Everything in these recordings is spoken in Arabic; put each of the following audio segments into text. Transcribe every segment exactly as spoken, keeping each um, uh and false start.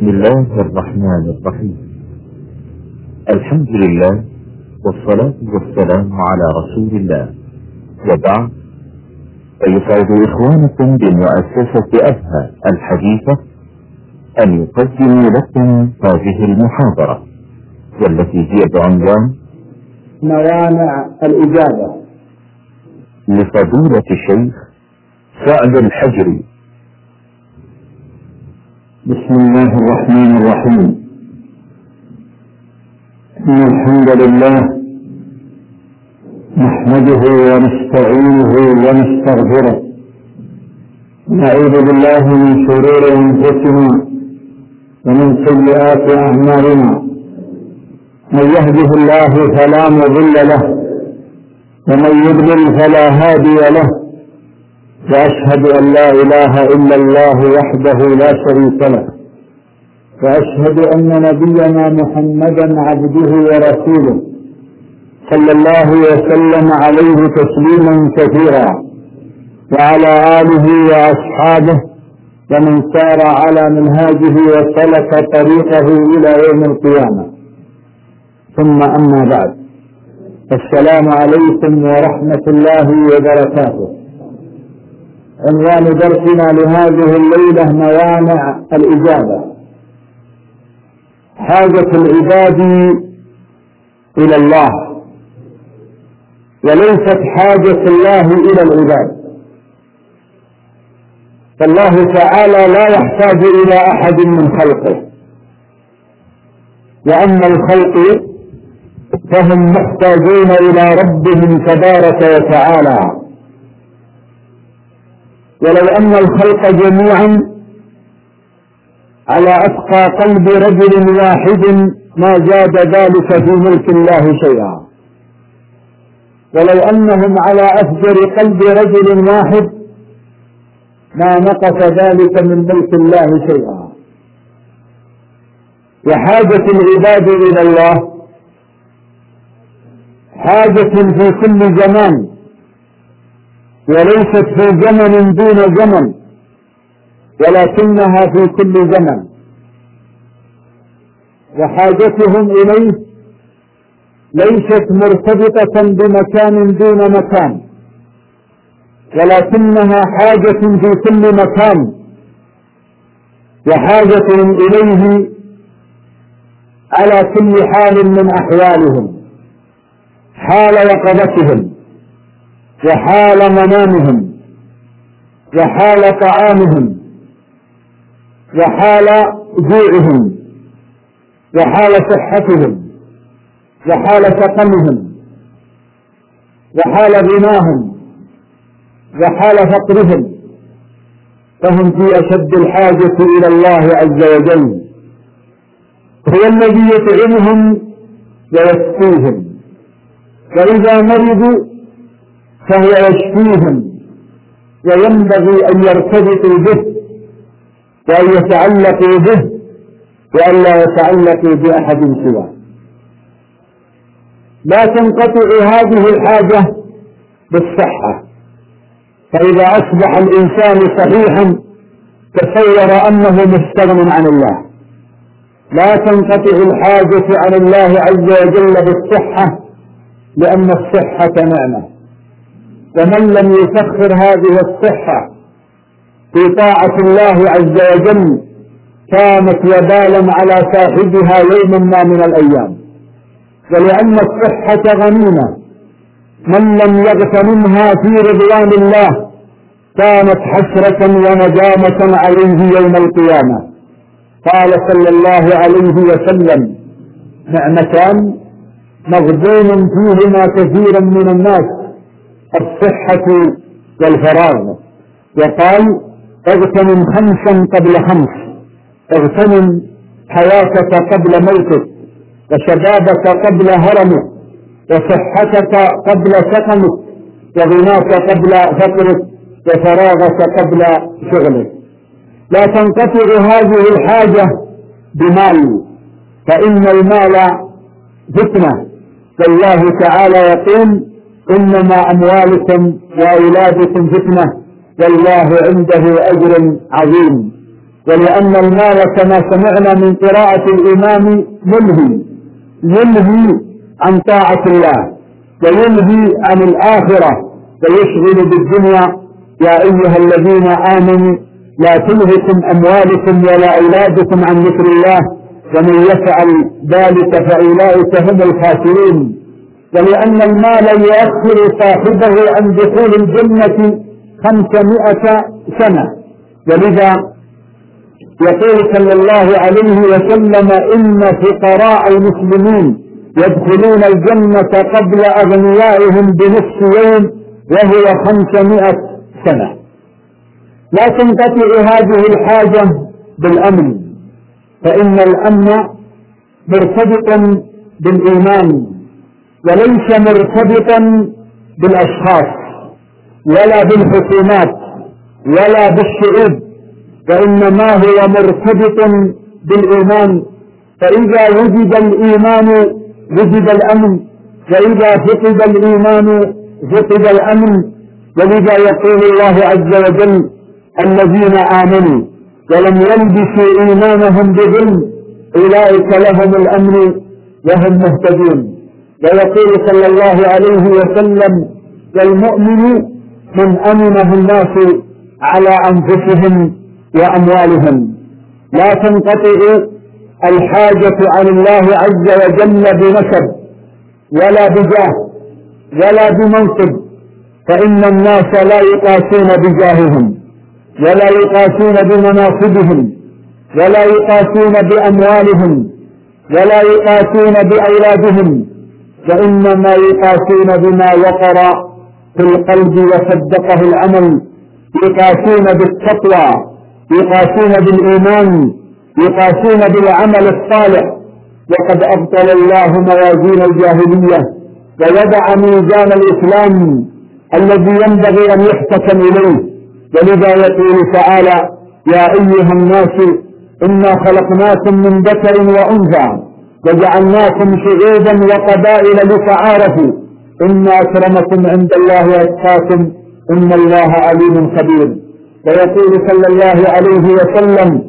بسم الله الرحمن الرحيم. الحمد لله والصلاة والسلام على رسول الله، وبعد، فيسعد إخوانكم بمؤسسة أبها الحديثة أن يقدموا لكم هذه المحاضرة، والتي هي بعنوان موانع الإجابة لفضيلة الشيخ سعد الحجري. بسم الله الرحمن الرحيم. إن الحمد لله نحمده ونستعينه ونستغفره، نعوذ بالله من شرور أنفسنا ومن سيئات أعمالنا، من يهده الله فلا مضل له ومن يضلل فلا هادي له، وأشهد أن لا إله إلا الله وحده لا شريك له، وأشهد أن نبينا محمدا عبده ورسوله صلى الله وسلم عليه تسليما كثيرا، وعلى آله وأصحابه ومن سار على منهاجه وسلك طريقه إلى يوم القيامة. ثم أما بعد، السلام عليكم ورحمة الله وبركاته. عنوان درسنا لهذه الليلة موانع الإجابة. حاجة العباد إلى الله، وليست حاجة الله إلى العباد، فالله تعالى لا يحتاج إلى أحد من خلقه، وأما الخلق فهم محتاجون إلى ربهم تبارك وتعالى. ولو أن الخلق جميعا على أتقى قلب رجل واحد ما زاد ذلك في ملك الله شيئا، ولو أنهم على أفجر قلب رجل واحد ما نقص ذلك من ملك الله شيئا. وحاجة العباد إلى الله حاجة في كل زمان، وليست في زمن دون زمن، ولكنها في كل زمن. وحاجتهم إليه ليست مرتبطة بمكان دون مكان، ولكنها حاجة في كل مكان. وحاجتهم إليه على كل حال من أحوالهم، حال يقظتهم وحال منامهم وحال طعامهم وحال جوعهم وحال صحتهم وحال سقمهم وحال غناهم وحال فقرهم، فهم في أشد الحاجة إلى الله عز وجل. هو الذي يطعمهم ويسقيهم، وإذا مرضوا فهو يشفيهم، وينبغي أن يرتبطوا به وأن يتعلقوا به وأن لا يتعلقوا بأحد سواه. لا تنقطع هذه الحاجة بالصحة، فإذا أصبح الإنسان صحيحا تصور أنه مستغن عن الله. لا تنقطع الحاجة عن الله عز وجل بالصحة، لأن الصحة نعمة، ومن لم يسخر هذه الصحة في طاعة الله عز وجل كانت وبالا على صاحبها يوما ما من الأيام. ولأن الصحة غنيمة، من لم يغتنمها في رضوان الله كانت حسرة وندامة عليه يوم القيامة. قال صلى الله عليه وسلم: نعمتان مغبون فيهما كثيرا من الناس، الصحة والفراغ. وقال: اغتنم خمسا قبل خمس، اغتنم حياتك قبل موتك، وشبابك قبل هرمك، وصحتك قبل سقمك، وغناك قبل فقرك، وفراغك قبل شغلك. لا تنقطع هذه الحاجة بمال، فإن المال فتنة، والله تعالى يقول: إنما أموالكم وأولادكم فتنة والله عنده أجر عظيم. ولأن المال كما سمعنا من قراءة الإمام ملهي يلهي عن طاعة الله ويلهي عن الآخرة ويشغل بالدنيا. يا أيها الذين آمنوا لا تلهكم أموالكم ولا أولادكم عن ذكر الله ومن يفعل ذلك فأولئك هم الخاسرون. ولأن المال يؤخر صاحبه عن دخول الجنة خمسمائة سنة، ولذا يقول صلى الله عليه وسلم إن فقراء المسلمين يدخلون الجنة قبل أغنيائهم بنصف يوم وهو خمسمائة سنة. لا تنقطع هذه الحاجة بالأمن، فإن الأمن مرتبط بالإيمان وليس مرتبطا بالأشخاص ولا بالحكومات ولا بالشعوب، وإنما هو مرتبط بالإيمان. فإذا وجد الإيمان وجد الأمن، وإذا فقد الإيمان فقد الأمن. ولذا يقول الله عز وجل الذين آمنوا ولم يلبسوا إيمانهم بظلم أولئك لهم الأمن وهم مهتدون. ويقول صلى الله عليه وسلم والمؤمن من أمنه الناس على أنفسهم وأموالهم. لا تنقطع الحاجة عن الله عز وجل بنسب ولا بجاه ولا بمنصب، فإن الناس لا يقاسون بجاههم ولا يقاسون بمناصبهم ولا يقاسون بأموالهم ولا يقاسون بأولادهم، وإنما يقاسون بما وقر في القلب وصدقه العمل، يقاسون بالتقوى، يقاسون بالإيمان، يقاسون بالعمل الصالح. وقد أبطل الله موازين الجاهلية ووضع ميزان الإسلام الذي ينبغي أن يحتكم إليه. ولذا يقول تعالى يا أيها الناس إنا خلقناكم من ذكر وأنثى وجعلناكم شعوبا وقبائل لتعارفوا إن أكرمكم عند الله أتقاكم إن الله عليم خبير. ويقول صلى الله عليه وسلم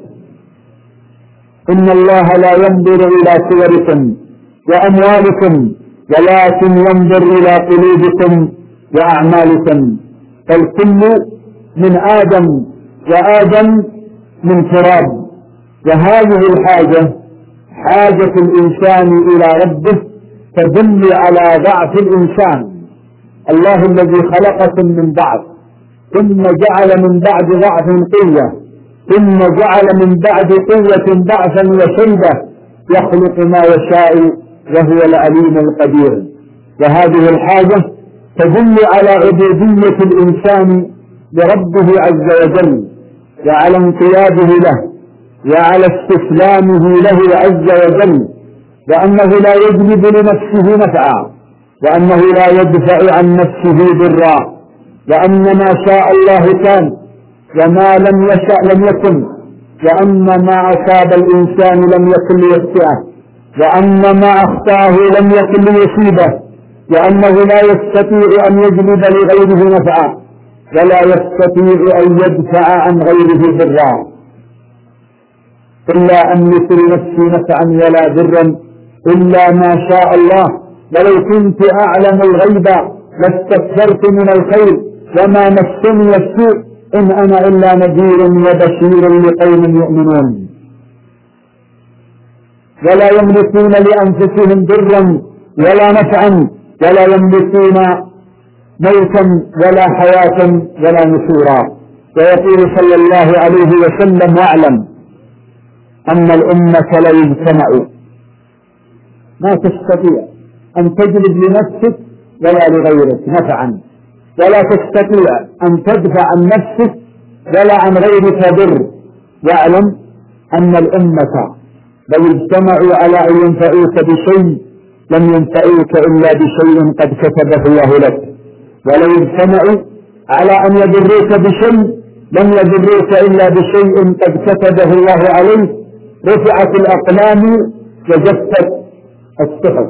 إن الله لا ينظر إلى صوركم وأموالكم ولكن ينظر إلى قلوبكم وأعمالكم، فالكل من آدم وآدم من تراب. وهذه الحاجة حاجة الإنسان إلى ربه تدل على ضعف الإنسان. الله الذي خلقكم من ضعف ثم جعل من بعد ضعف قوة ثم جعل من بعد قوة ضعفا وشيبة يخلق ما يشاء وهو العليم القدير. وهذه الحاجة تدل على عبودية الإنسان لربه عز وجل وعلى انقياده له وعلى استسلامه له عز وجل، وأنه لا يجلب لنفسه نفعا وأنه لا يدفع عن نفسه ضرا، وأن ما شاء الله كان وما لم يشأ لم يكن، وأن ما أصاب الإنسان لم يكن ليخطئه، وأن ما أخطأه لم يكن ليصيبه، وأنه لا يستطيع أن يجلب لغيره نفعا ولا يستطيع أن يدفع عن غيره ضرا، إلا أن يملك لنفسي نفعا ولا ضرا إلا ما شاء الله، ولو كنت أعلم الغيب لاستكثرت من الخير وما مسني السوء إن أنا إلا نذير وبشير لقوم يؤمنون. ولا يملكون لأنفسهم ضرا ولا نفعا ولا يملكون موتا ولا حياة ولا نشورا. ويقول صلى الله عليه وسلم واعلم أن الأمة لا يجتمع، ما تستطيع أن تجلب لنفسك ولا لغيرك نفعا، ولا تستطيع أن تدفع عن نفسك ولا عن غيرك ضر. واعلم أن الأمة لو اجتمعوا على أن ينفعوك بشيء لم ينفعوك إلا بشيء قد كتبه الله لك، ولو اجتمعوا على أن يضروك بشيء لم يضروك إلا بشيء قد كتبه الله عليك. رفعت الأقلام وجفت الصحف.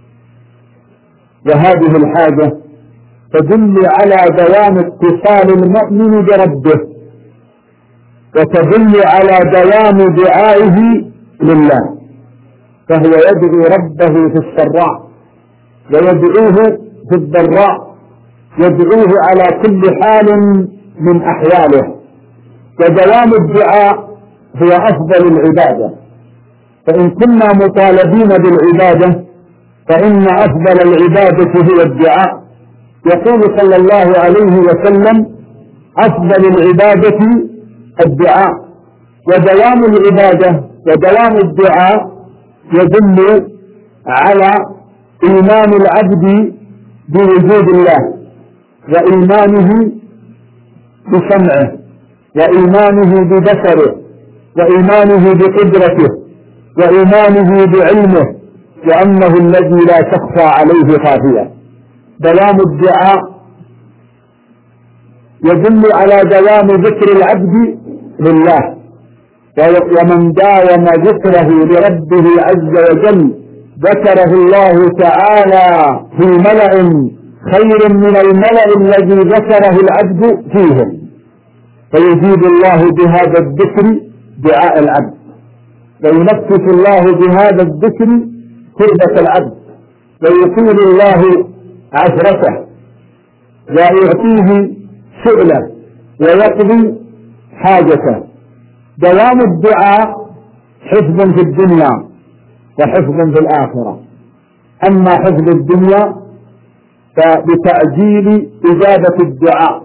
وهذه الحاجة تدل على دوام اتصال المؤمن بربه وتدل على دوام دعائه لله، فهو يدعو ربه في السراء ويدعوه في الضراء، يدعوه على كل حال من أحواله. ودوام الدعاء هو أفضل العبادة، فإن كنا مطالبين بالعبادة فإن أفضل العبادة هو الدعاء. يقول صلى الله عليه وسلم: أفضل العبادة الدعاء. ودوام العبادة ودوام الدعاء يدل على إيمان العبد بوجود الله، وإيمانه بسمعه، وإيمانه ببصره، وإيمانه بقدرته، وإيمانه بعلمه، وأنه الذي لا تخفى عليه خافية. دوام الدعاء يدل على دوام ذكر العبد لله، ومن داوم ذكره لربه عز وجل ذكره الله تعالى في ملأ خير من الملأ الذي ذكره العبد فيهم، فيزيد الله بهذا الذكر دعاء العبد، وينفس الله بهذا الذكر كربة العبد، ويطيل الله عثرته، ويعطيه سؤله، ويقضي حاجته. دوام الدعاء حفظ في الدنيا وحفظ في الآخرة. أما حفظ الدنيا فبتعجيل إجابة الدعاء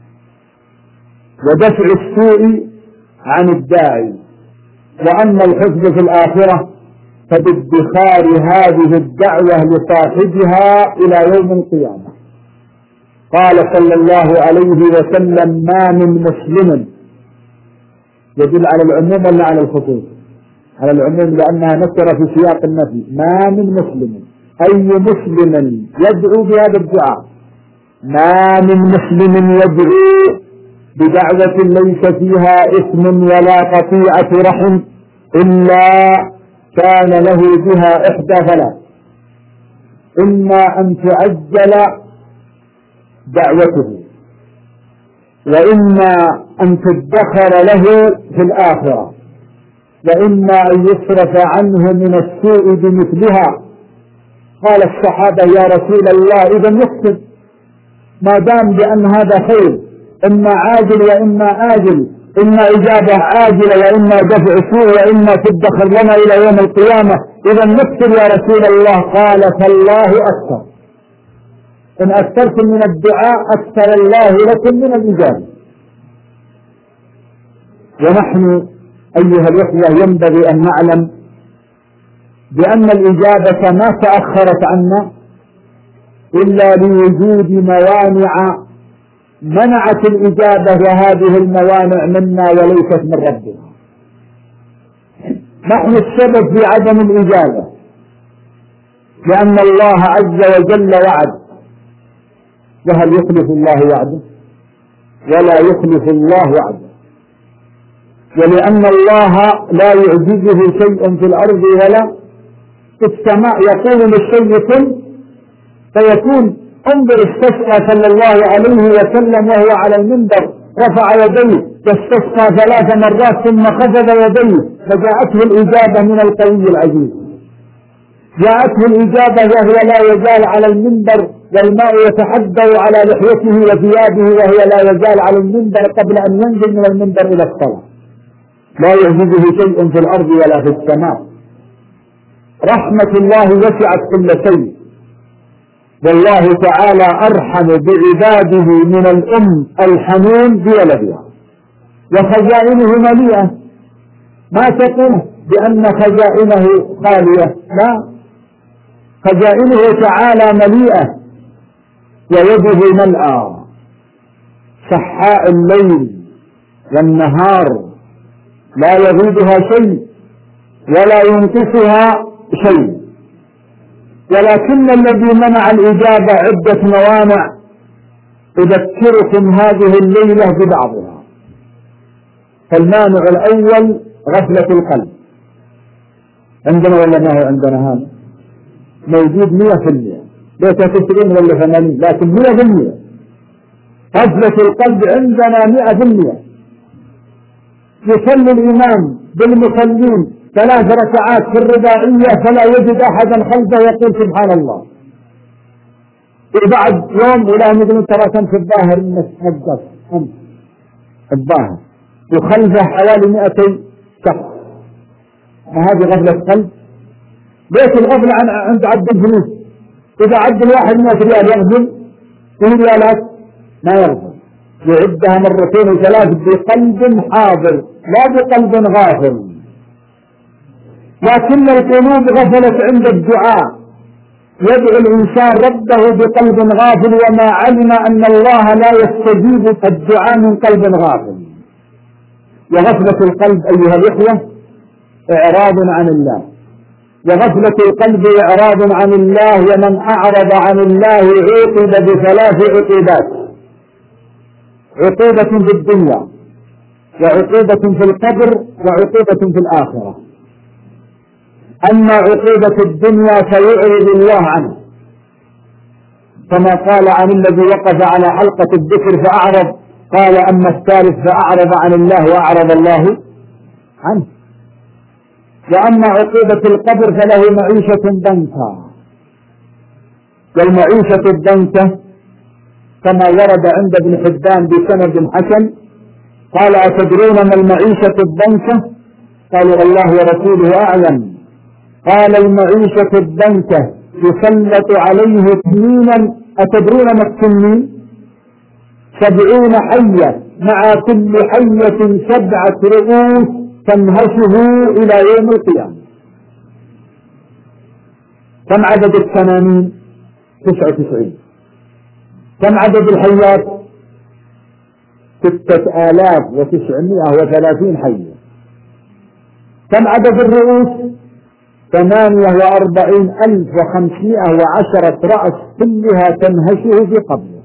ودفع السوء عن الداعي، وأما الحفظ في الآخرة فبادخار هذه الدعوة لصاحبها إلى يوم القيامة. قال صلى الله عليه وسلم: ما من مسلم، يدل على العموم ولا على الخصوص؟ على العموم، لأنها نكرة في سياق النفي. ما من مسلم، أي مسلم يدعو بهذا الدعاء، ما من مسلم يدعو بدعوة ليس فيها إثم ولا قطيعة رحم إلا كان له بها إحدى ثلاث: إما أن تعجل دعوته، وإما أن تدخر له في الآخرة، وإما أن يصرف عنه من السوء بمثلها. قال الصحابة: يا رسول الله إذا نكتب، ما دام بأن هذا خير، إما عاجل وإما آجل، إما إجابة عاجلة وإما دفع سوء وإما تدخر لنا إلى يوم القيامة، إذا نكتب يا رسول الله. قال: فالله أكثر، إن أكثرتم من الدعاء أكثر الله لكم من الإجابة. ونحن أيها الإخوة ينبغي أن نعلم بأن الإجابة ما تأخرت عنا إلا لوجود موانع منعت الإجابة، وهذه الموانع منا وليست من ربنا. نحن السبب في عدم الإجابة، لأن الله عز وجل وعد، وهل يخلف الله وعده؟ ولا يخلف الله وعده. ولأن الله لا يعجزه شيء في الأرض ولا في السماء، يقول للشيء كن فيكون. انظر استسقى صلى الله عليه وسلم وهو على المنبر، رفع يديه واستسقى ثلاث مرات ثم خفض يديه، فجاءته الإجابة من القوي العزيز. جاءته الإجابة وهو لا يزال على المنبر، والماء يتحدر على لحيته وثيابه وهو لا يزال على المنبر قبل أن ينزل من المنبر إلى الصلاة. لا يعجزه شيء في الأرض ولا في السماء. رحمة الله وسعت كل شيء، والله تعالى أرحم بعباده من الأم الحنون بولدها، وخزائنه مليئة. ما تقول بأن خزائنه خالية، لا، خزائنه تعالى مليئة، ويده ملأى، سحاء الليل والنهار لا يغيبها شيء ولا ينقصها شيء. ولكن الذي منع الإجابة عدة موانع، أذكركم هذه الليلة ببعضها. فالمانع الأول غفلة القلب، عندنا ولا ما هو عندنا؟ هذا موجود مئة في المئة، ليس تسعين ولا ثمانين، لكن مئة في المئة. غفلة القلب عندنا مئة في المئة. يصلي الإمام بالمصلين ثلاث ركعات في الرباعية فلا يجد أحدا خلفه يقول سبحان الله، وبعد يوم ولا يقولون ترى كم في الظاهر انك نقص أمس الظاهر وخلفه حوالي مئتي شخص. هذه غفلة قلب. ليش الغفلة عن عند عبد الفلوس؟ إذا عد الواحد مئة ريال يغفل كل ريالات ما يغفل، يعدها مرتين وثلاث بقلب حاضر لا بقلب غافل. لكن القلوب غفلت عند الدعاء، يدعو الإنسان ربه بقلب غافل وما علم أن الله لا يستجيب الدعاء من قلب غافل. وغفلة القلب أيها الإخوة إعراض عن الله، وغفلة القلب إعراض عن الله، ومن أعرض عن الله عوقب بثلاث عقوبات: عقوبة في الدنيا، وعقوبة في القبر، وعقوبة في الآخرة. أما عقوبة الدنيا فيعرض الله عنه، كما قال عن الذي وقف على حلقة الذكر فأعرض، قال أما الثالث فأعرض عن الله وأعرض الله عنه. وأما عقوبة القبر فله معيشة ضنكا، والمعيشة الضنكة كما ورد عند ابن حبان بسند حسن قال: أتدرون ما المعيشة الضنكة؟ قالوا: الله ورسوله أعلم. قال: المعيشة الضنكة يسلط عليه تنينا. أتدرون ما التنين؟ سبعون حية مع كل حية سبعة رؤوس تنهشه إلى يوم القيامة. كم عدد التنانين؟ تسعة وتسعين. كم عدد الحيات؟ ستة آلاف وتسعمائة وثلاثين حية. كم عدد الرؤوس؟ ثمانية وأربعين ألف وخمسمائة وعشرة رأس كلها تنهشه في قبره.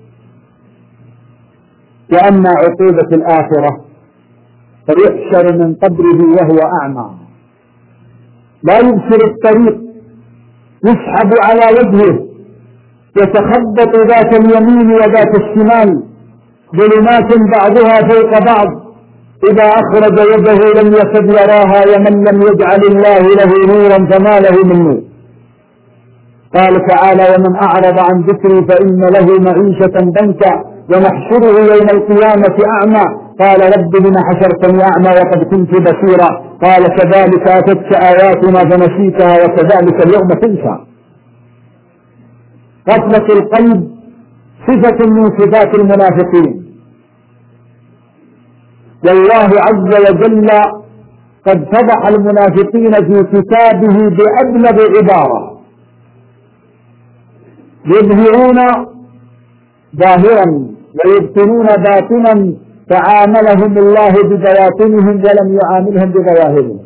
وأما عقوبة الآخرة فيحشر من قبره وهو أعمى لا يبصر الطريق، يسحب على وجهه، يتخبط ذات اليمين وذات الشمال، ظلمات بعضها فوق بعض، إذا أخرج يده لم يكد يراها، ومن لم يجعل الله له نورا فما له من نور. قال تعالى: ومن أعرض عن ذكري فإن له معيشة ضنكا ونحشره يوم القيامة أعمى. قال: رب لم حشرتني أعمى وقد كنت بصيرا. قال: كذلك أتتك آياتنا فنسيتها وكذلك اليوم تنسى. غفلة القلب صفة من صفات المنافقين، والله عز وجل قد فضح المنافقين في كتابه بأبلغ عبارة: يظهرون ظاهرا ويبطنون باطنا، فعاملهم الله ببواطنهم ولم يعاملهم بظواهرهم.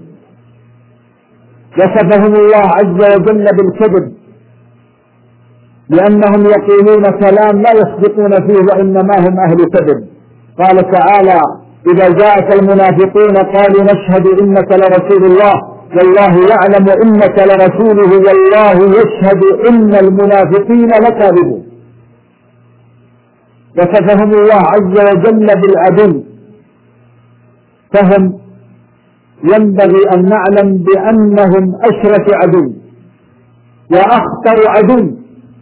وصفهم الله عز وجل بالكذب، لأنهم يقولون كلام لا يصدقون فيه وإنما هم أهل كذب. قال تعالى: إذا جاءك المنافقون قالوا نشهد إنك لرسول الله والله يعلم إنك لرسوله والله يشهد إن المنافقين لكاذبون. وصفهم الله عز وجل بالعدل، فهم ينبغي أن نعلم بأنهم أشرف عدو وأخطر عدو،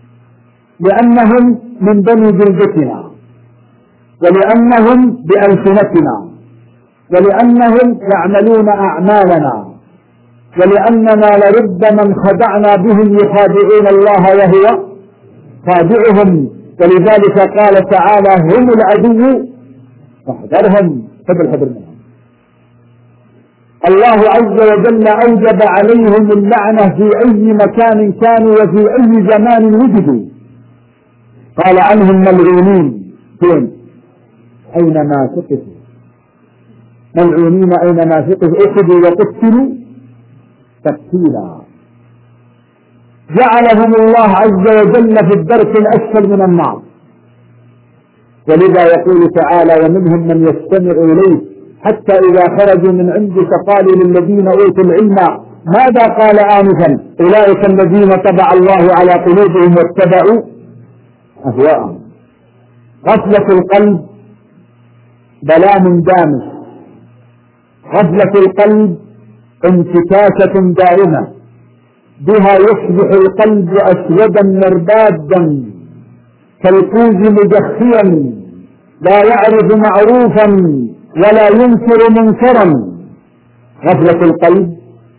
لأنهم من بني جلدتنا، ولأنهم بألسنتنا، ولأنهم يعملون أعمالنا، ولأننا لربما انخدعنا بهم يخادعون الله وهو خادعهم. ولذلك قال تعالى: هم العدو فاحذرهم، خذ الحذر منهم. الله عز وجل أوجب عليهم اللعنة في أي مكان كانوا وفي أي زمان وجدوا. قال عنهم ملعونين فين؟ أينما سقطوا، ملعونين أينما سقطوا، أخذوا وقتلوا تقتيلا. جعلهم الله عز وجل في الدرك الأسفل من النار. ولذا يقول تعالى: ومنهم من يستمع إليك حتى إذا خرجوا من عندك قالوا للذين أوتوا العلم ماذا قال آنفا أولئك الذين طبع الله على قلوبهم واتبعوا أهواءهم. غفلة القلب ظلام دامس، غفلة القلب انتكاسة دائمة بها يصبح القلب أسودا مربادا كالكوز مدخيا لا يعرف معروفا ولا ينكر منكرا. غفلة القلب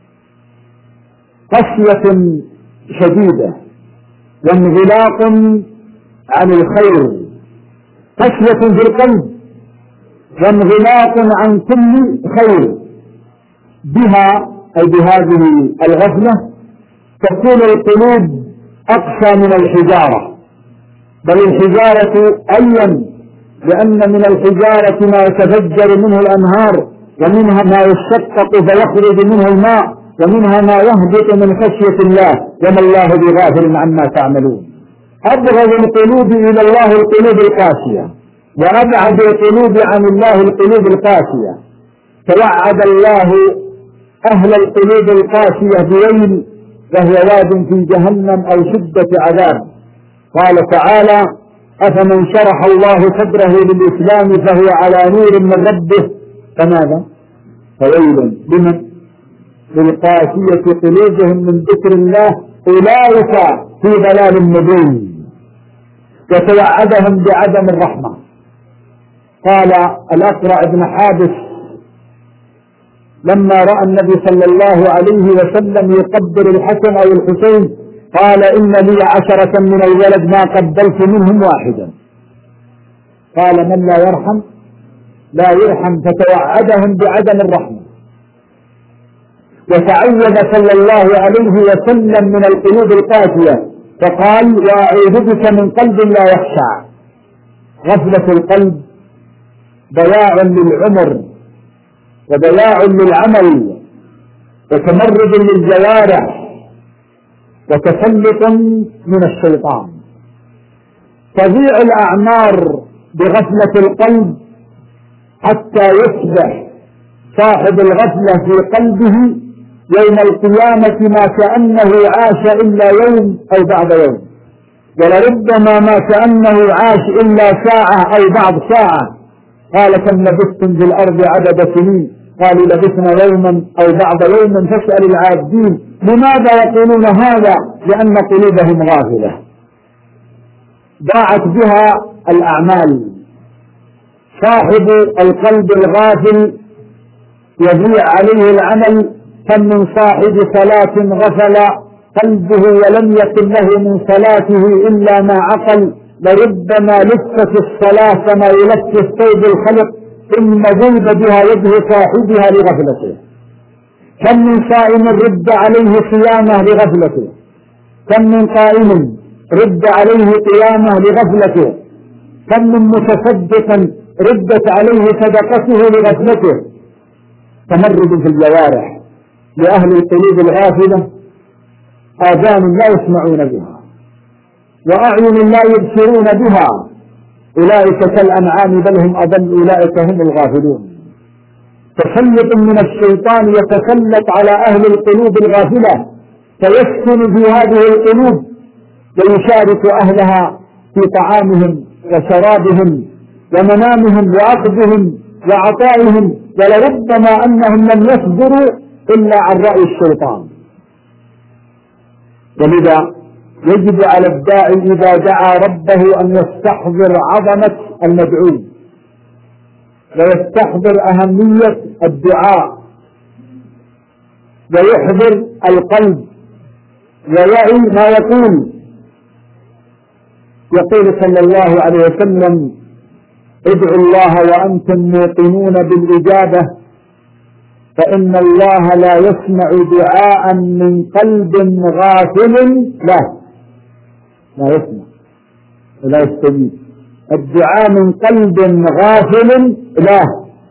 قسوة شديدة وانغلاق عن الخير، قسوة في القلب وانغلاق عن كل خير. بها أي بهذه الغفلة تكون القلوب أقسى من الحجارة، بل الحجارة ألين، لأن من الحجارة ما يتفجر منه الأنهار، ومنها ما يشقق فيخرج منه الماء، ومنها ما يهبط من خشية الله، وما الله بغافل عما تعملون. أبغض القلوب إلى الله القلوب القاسية، وأبعد القلوب عن الله القلوب القاسية. توعد الله أهل القلوب القاسية بويل وهي واد في جهنم أو شدة عذاب. قال تعالى: أفمن شرح الله صدره للإسلام فهو على نور من ربه فماذا؟ فويل لمن؟ للقاسية قلوبهم من ذكر الله أولئك في ضلال مبين. وتوعدهم بعدم الرحمة. قال الأقرع بن حابس لما رأى النبي صلى الله عليه وسلم يقبل الحسن أو الحسين قال: إن لي عشرة من الولد ما قبلت منهم واحدا. قال: من لا يرحم لا يرحم. فتوعدهم بعدم الرحمة. وتعوذ صلى الله عليه وسلم من القلوب القاسية فقال: وأعوذ بك من قلب لا يخشع. غفلة القلب ضياع للعمر وضياع للعمل وتمرد للجوارح وتسلط من الشيطان. تضيع الأعمار بغفلة القلب حتى يصبح صاحب الغفلة في قلبه يوم القيامة ما كأنه عاش إلا يوم أو بعد يوم، ولربما ما كأنه عاش إلا ساعة أو بعض ساعة. قال: كم لبثتم في الأرض عدد سنين؟ قالوا: لبثنا يوما أو بعض يوم. فاسأل العابدين لماذا يقولون هذا؟ لأن قلوبهم غافلة ضاعت بها الأعمال. صاحب القلب الغافل يضيع عليه العمل. كم من صاحب صلاة غفل قلبه ولم يكن له من صلاته إلا ما عقل. لربما لفت الصلاة كما يلف الثوب الخلق ثم ذهب بها وجه صاحبها لغفلته. كم من صائم رد عليه صيامه لغفلته، كم من قائم رد عليه قيامه لغفلته، كم من متصدق ردت عليه صدقته لغفلته. تمرد في الجوارح لأهل القلوب الغافلة، آذان لا يسمعون بها وأعين لا يبصرون بها. أولئك كالأنعام بل هم أضل، أولئك هم الغافلون. تسلط من الشيطان يتسلط على أهل القلوب الغافلة فيسكن في هذه القلوب ويشارك أهلها في طعامهم وشرابهم ومنامهم وأخذهم وعطائهم، ولربما أنهم لم يصبروا إلا عن رأي الشيطان. ولذا يجب على الداعي إذا دعا ربه أن يستحضر عظمة المدعو ويستحضر أهمية الدعاء ويحضر القلب ويعي ما يقول. يقول صلى الله عليه وسلم: ادعوا الله وأنتم موقنون بالإجابة فإن الله لا يسمع دعاء من قلب غافل له. لا يسمع ولا يستجيب الدعاء من قلب غافل له.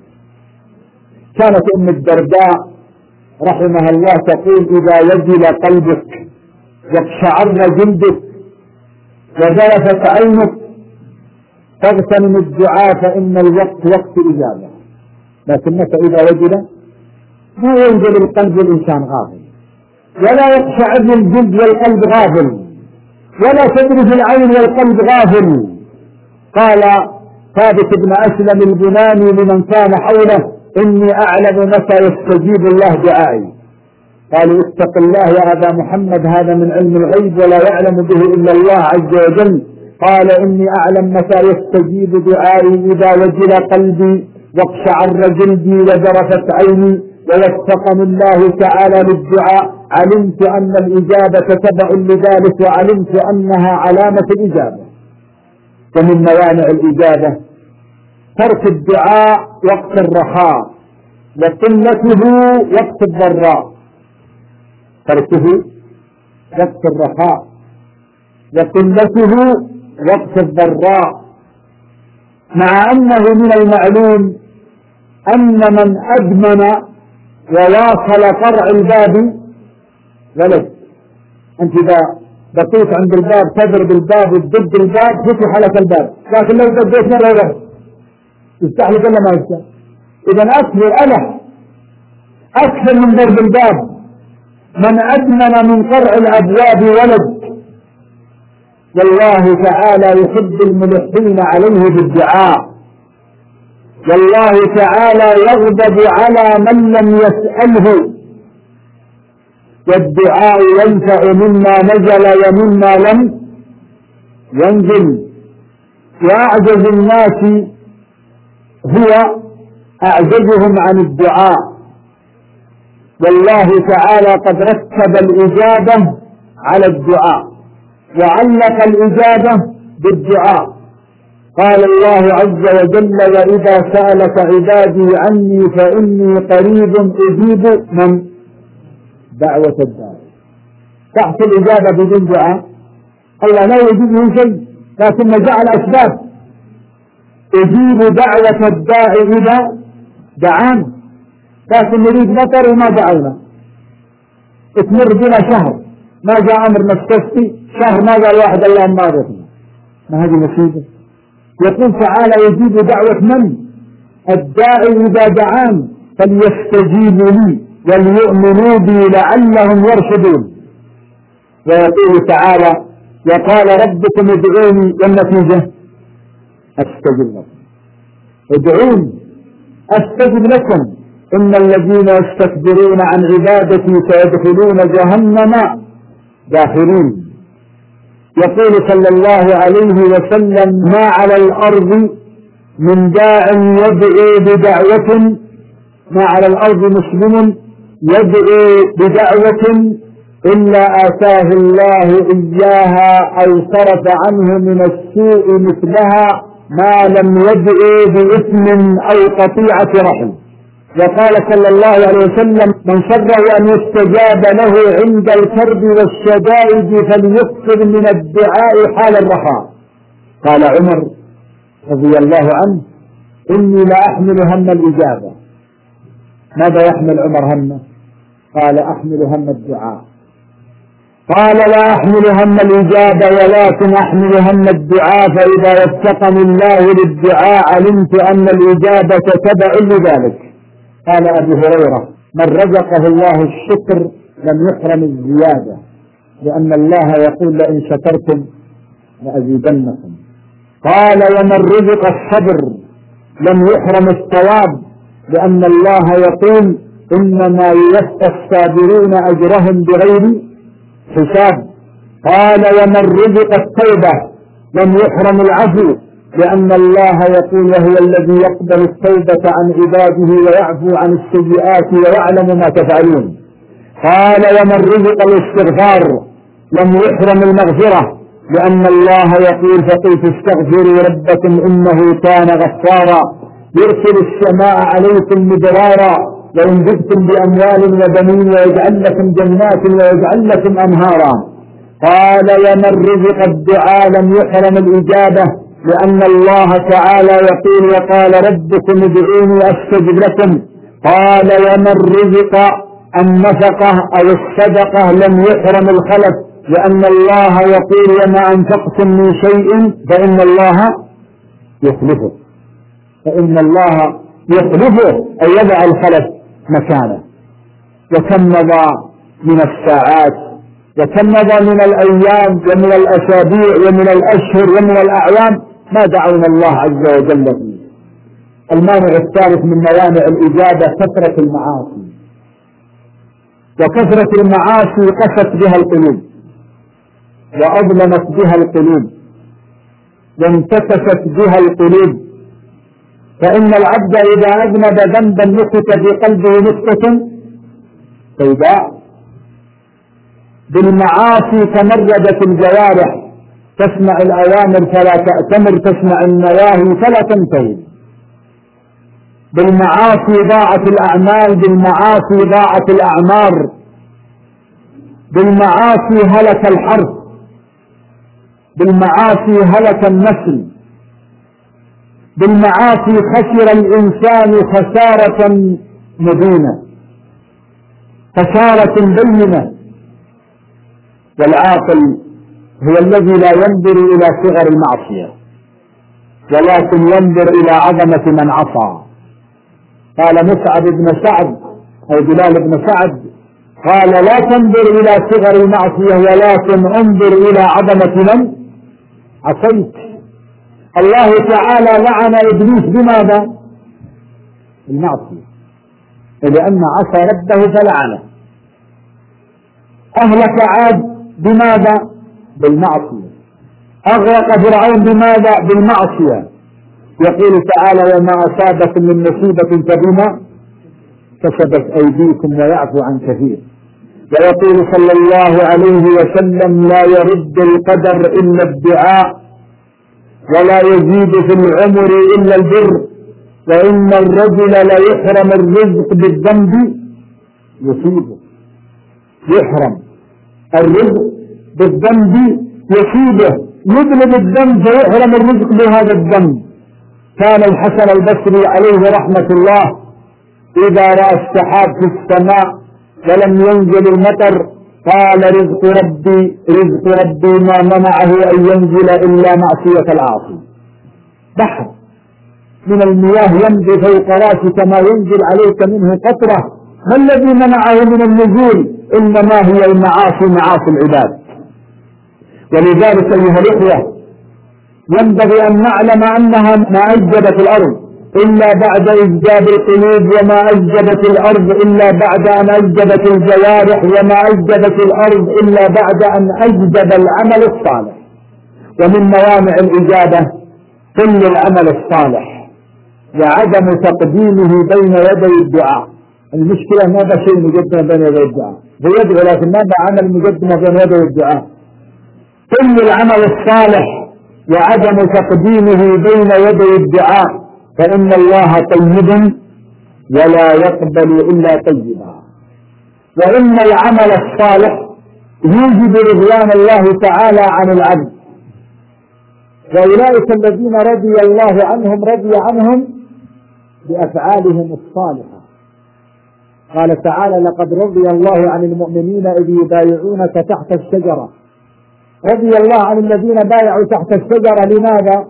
كانت أم الدرداء رحمها الله تقول: إذا وجل قلبك واقشعر جلدك وذرفت عينك فاغتنم الدعاء فإن الوقت وقت إجابة. لكنك إذا وجل ما ينزل القلب الإنسان غافل، ولا يقشعر الجلد والقلب غافل، ولا تدرس العين والقلب غافل. قال ثابت بن أسلم البناني لمن كان حوله: إني أعلم متى يستجيب الله دعائي. قالوا اتق الله يا أبا محمد، هذا من علم الغيب ولا يعلم به إلا الله عز وجل. قال إني أعلم متى يستجيب دعائي، إذا وجل قلبي واقشعر جلدي وذرفت عيني ووفقني الله تعالى للدعاء، علمت أن الإجابة تبع لذلك وعلمت أنها علامة الإجابة. ومن موانع الإجابة ترك الدعاء وقت الرخاء وقلته وقت الضراء. تركه وقت الرخاء وقلته وقت الضراء، مع أنه من المعلوم أن من أدمن وواصل فرع الباب ولد. أنت إذا بقيت عند الباب تضرب الباب وتدق الباب فتح لك الباب، لكن لو دقيت مرة واحدة يفتح لك ولا ما يفتح؟ إذا أكثر ألح أكثر من ضرب الباب. من أدمن من فرع الأبواب ولد. والله تعالى يحب الملحين عليه بالدعاء، والله تعالى يغضب على من لم يسأله، والدعاء ينفع مما نزل ومما لم ينزل. وأعجز الناس هو أعجزهم عن الدعاء، والله تعالى قد رتب الإجابة على الدعاء وعلق الإجابة بالدعاء. قال الله عز وجل وإذا سألك عبادي عني فإني قريب أجيب من دعوة الداعي. تحت الإجابة بدون دعاء الله لا يجيبه شيء، لكن جعل أسباب. أجيب دعوة الداعي إذا دعان، لكن نريد مطر وما دعونا. تمر بنا شهر ما جاء أمر نستفتي، شهر ما قال واحد اللهم باركنا، ما هذه مصيبة. يقول تعالى يجيب دعوة من؟ الداعي إذا دعان، فليستجيبوا لي وليؤمنوا بي لعلهم يرشدون. ويقول تعالى وقال ربكم ادعوني، والنتيجة أستجب لكم. ادعوني أستجب لكم، إن الذين يستكبرون عن عبادتي سيدخلون جهنم داخلين. يقول صلى الله عليه وسلم ما على الأرض من داع يدعو بدعوة، ما على الأرض مسلم يدعو بدعوة إلا آتاه الله إياها أو صرف عنه من السوء مثلها ما لم يدعو بإثم أو قطيعة رحم. وقال صلى الله عليه وسلم من سره أن يستجاب له عند الكرب والشدائد فليكثر من الدعاء حال الرخاء. قال عمر رضي الله عنه إني لا أحمل هم الإجابة. ماذا يحمل عمر همه؟ قال أحمل هم الدعاء. قال لا أحمل هم الإجابة ولكن أحمل هم الدعاء، فإذا وفقني الله للدعاء علمت أن الإجابة تبع لذلك. قال أبو هريرة من رزقه الله الشكر لم يحرم الزيادة، لأن الله يقول لئن شكرتم لأزيدنكم. قال ومن رزق الصبر لم يحرم الثواب، لأن الله يقول إنما يوفى الصابرون أجرهم بغير حساب. قال ومن رزق التوبة لم يحرم العفو، لأن الله يقول وهو الذي يقبل التوبة عن عباده ويعفو عن السيئات ويعلم ما تفعلون. قال ومن رزق الاستغفار لم يحرم المغفرة، لأن الله يقول فقلت استغفروا ربكم إنه كان غفارا يرسل السماء عليكم مدرارا ويمددكم بأموال وبنين ويجعل لكم جنات ويجعل لكم أنهارا. قال ومن رزق الدعاء لم يحرم الإجابة، لأن الله تعالى يقول وقال ربكم ادعوني أستجب لكم. قال ومن رزق النفقة أو الصدقة لم يحرم الخلف، لأن الله يقول وما أنفقتم من شيء فإن الله يخلفه، فإن الله يخلفه أي يضع الخلف مكانه. وكم مضى من الساعات وكم مضى من الأيام ومن الأسابيع ومن الأشهر ومن الأعوام ما دعونا الله عز وجل فيه. المانع الثالث من موانع الإجابة كثرة المعاصي، وكثرة المعاصي قست بها القلوب وأظلمت بها القلوب وانتكست بها القلوب، فإن العبد إذا أذنب ذنبا نكت في قلبه نكتة سوداء. بالمعاصي تمردت الجوارح، تسمع الأوامر فلا تأتمر، تسمع النواهي فلا تنتهي. بالمعاصي ضاعت الأعمال، بالمعاصي ضاعت الأعمار، بالمعاصي هلك الحرث، بالمعاصي هلك النسل، بالمعاصي خسر الإنسان خسارة مبينة، خسارة بينة. والعاقل هو الذي لا ينظر إلى صغر المعصية ولكن ينظر إلى عظمة من عصى. قال مصعب بن سعد أو بلال بن سعد قال لا تنظر إلى صغر المعصية ولكن انظر إلى عظمة من عصيت. الله تعالى لعن إبليس بماذا؟ المعصية، لأن عصى ربه فلعنه. أهلك عاد بماذا؟ بالمعصية. أغرق فرعون بماذا؟ بالمعصية. يقول تعالى وما أصابكم من مصيبة فبما كسبت أيديكم ويعفو عن كثير. ويقول صلى الله عليه وسلم لا يرد القدر إلا الدعاء ولا يزيد في العمر إلا البر، وإن الرجل لا يحرم الرزق بالذنب يصيبه. يحرم الرزق بالذنب يصيبه، يذنب الذنب فيحرم الرزق بهذا الذنب. كان الحسن البصري عليه رحمة الله إذا رأى السحاب في السماء ولم ينزل المطر قال رزق ربي رزق ربي ما منعه أن ينزل إلا معصية العاصي. بحر من المياه يمضي فوق راسك ما ينزل عليك منه قطرة، ما الذي منعه من النزول؟ إنما هي المعاصي، معاصي العباد. ولذلك أيها الإخوة ينبغي أن نعلم أنها ما أجدت الأرض إلا بعد إجداد القلوب، وما أجدت الأرض إلا بعد أن أجدت الجوارح، وما أجدت الأرض إلا بعد أن أجدد العمل الصالح. ومن موانع الإجابة كل العمل الصالح وعدم تقديمه بين يدي الدعاء. المشكلة ماذا شيء مقدم بين يدي الدعاء، بيدعو لكن ماذا عمل مقدمة بين يدي الدعاء؟ كل العمل الصالح وعدم تقديمه بين يدي الدعاء، فإن الله طيب ولا يقبل إلا طيبا. وإن العمل الصالح يوجب رضوان الله تعالى عن العبد، وأولئك الذين رضي الله عنهم رضي عنهم بأفعالهم الصالحة. قال تعالى لقد رضي الله عن المؤمنين إذ يبايعونك تحت الشجرة. رضي الله عن الذين بايعوا تحت الشجرة، لماذا؟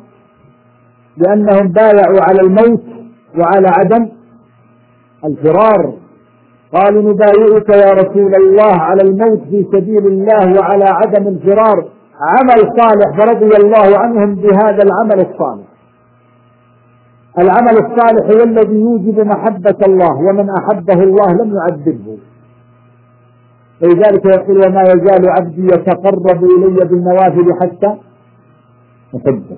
لأنهم بايعوا على الموت وعلى عدم الفرار. قالوا نبايعك يا رسول الله على الموت في سبيل الله وعلى عدم الفرار، عمل صالح فرضي الله عنهم بهذا العمل الصالح. العمل الصالح هو الذي يوجب محبة الله، ومن أحبه الله لم يعذبه. لذلك يقول وما يزال عبدي يتقرب إلي بالنوافل حتى أحبه.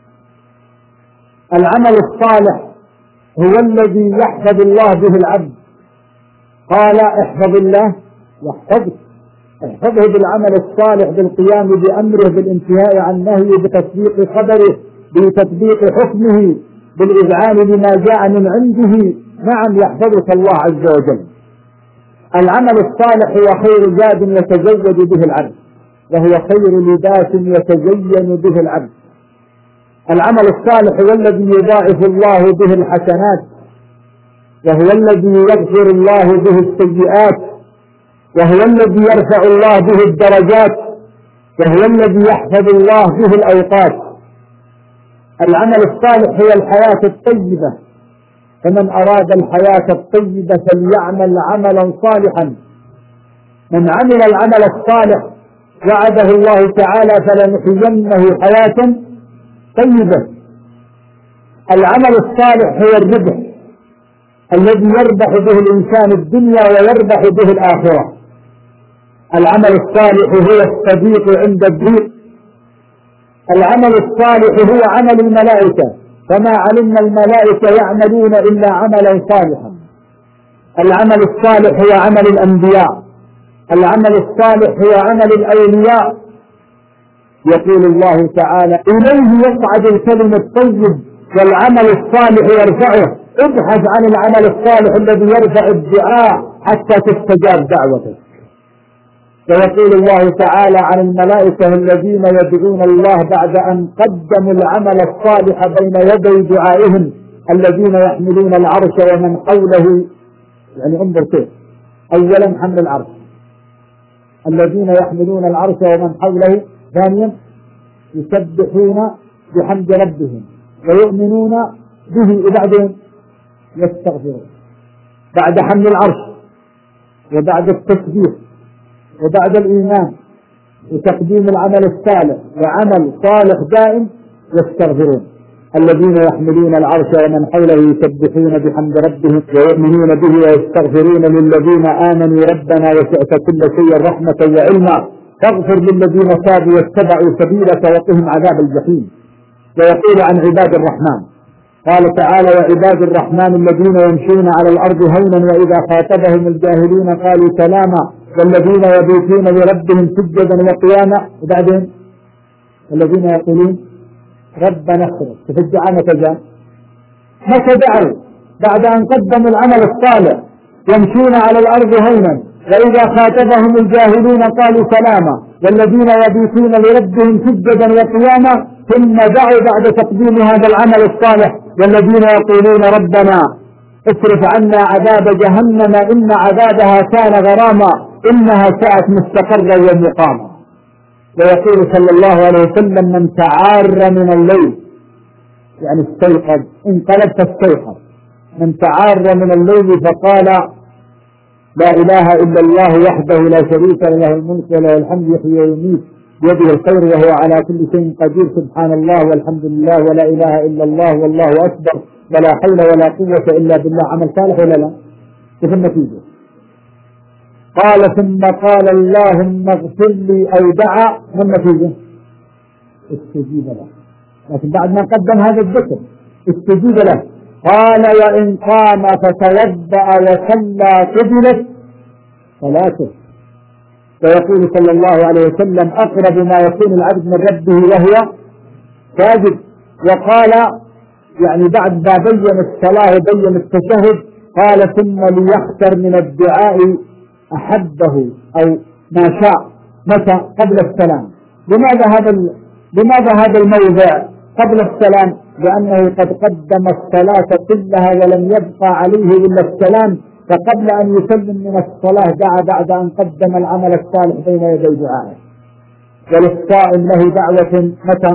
العمل الصالح هو الذي يحفظ الله به العبد. قال احفظ الله يحفظك. احفظه بالعمل الصالح، بالقيام بأمره، بالانتهاء عن نهيه، بتطبيق خبره، بتطبيق حكمه، بالإذعان لما جاء من عنده. نعم يحفظك الله عز وجل. العمل الصالح هو خير زاد يتزود به العبد، وهو خير لباس يتزين به العبد. العمل الصالح هو الذي يضاعف الله به الحسنات، وهو الذي يغفر الله به السيئات، وهو الذي يرفع الله به الدرجات، وهو الذي يحفظ الله به الأوقات. العمل الصالح هو الحياة الطيبة، فمن أراد الحياة الطيبة فليعمل عملا صالحا. من عمل العمل الصالح وعده الله تعالى فلنحيينه حياة طيبة. العمل الصالح هو الربح الذي يربح به الإنسان الدنيا ويربح به الآخرة. العمل الصالح هو الصديق عند الضيق. العمل الصالح هو عمل الملائكة، فما علمنا الملائكة يعملون إلا عملا صالحا. العمل الصالح هو عمل الأنبياء. العمل الصالح هو عمل الأولياء. يقول الله تعالى: إليه يصعد الكلم الطيب والعمل الصالح يرفعه. ابحث عن العمل الصالح الذي يرفع الدعاء حتى تستجاب دعوتك. ويقول الله تعالى عن الملائكة الذين يدعون الله بعد أن قدموا العمل الصالح بين يدي دعائهم: الذين يحملون العرش ومن حوله. يعني انظر كيف، أولا حمل العرش، الذين يحملون العرش ومن حوله. ثانيا يسبحون بحمد ربهم ويؤمنون به، وبعدين يستغفرون. بعد حمل العرش وبعد التسبيح وبعد الإيمان وتقديم العمل الصالح وعمل صالح دائم يستغفرون: الذين يحملون العرش ومن حوله يسبحون بحمد ربهم ويؤمنون به ويستغفرون للذين آمنوا: ربنا وسعت كل شيء رحمة وعلما فاغفر للذين تابوا واتبعوا سبيلك وقهم عذاب الجحيم. ويقول عن عباد الرحمن، قال تعالى: وعباد الرحمن الذين يمشون على الأرض هونا وإذا خاطبهم الجاهلون قالوا سلاما والذين يبيتون لربهم سجدا وقياما. وبعدين الذين يقولون ربنا اغفر. في الدعاء متى جاء؟ متى دعوا؟ بعد أن قدموا العمل الصالح. يمشون على الأرض هونا وإذا خاطبهم الجاهلون قالوا سلاما والذين يبيتون لربهم سجدا وقياما. ثم دعوا بعد تقديم هذا العمل الصالح: والذين يقولون ربنا اصرف عنا عذاب جهنم إن عذابها كان غراما إنها ساءت مستقرا ومقاما. ويقول صلى الله عليه وسلم: من تعار من الليل، يعني استيقظ، انقلب فاستيقظ. من تعار من الليل فقال: لا إله إلا الله وحده لا شريك له، له الملك وله الحمد يحيي ويميت بيده الخير وهو على كل شيء قدير، سبحان الله والحمد لله ولا إله إلا الله والله أكبر ولا حول ولا قوة إلا بالله. عمل صالح ولا لا؟ شوف النتيجة. قال: ثم قال: اللهم اغفر لي. أو دعا، ما النتيجة؟ استجيب له. لكن بعد ما قدم هذا الذكر استجيب له. قال: وإن قام فتوضأ وصلى قبلت صلاته. ويقول صلى الله عليه وسلم: أقرب ما يكون العبد من ربه وهو ساجد. وقال يعني بعد ما بين الصلاة وبين التشهد قال: ثم ليختر من الدعاء أحبه أو ما شاء. متى؟ قبل السلام. لماذا هذا لماذا هذا الموضع قبل السلام؟ لأنه قد قدم الصلاة كلها ولم يبقى عليه إلا السلام، فقبل أن يسلم من الصلاة دعا بعد أن قدم العمل الصالح بين يدي دعائه. وللصائم له دعوة متى؟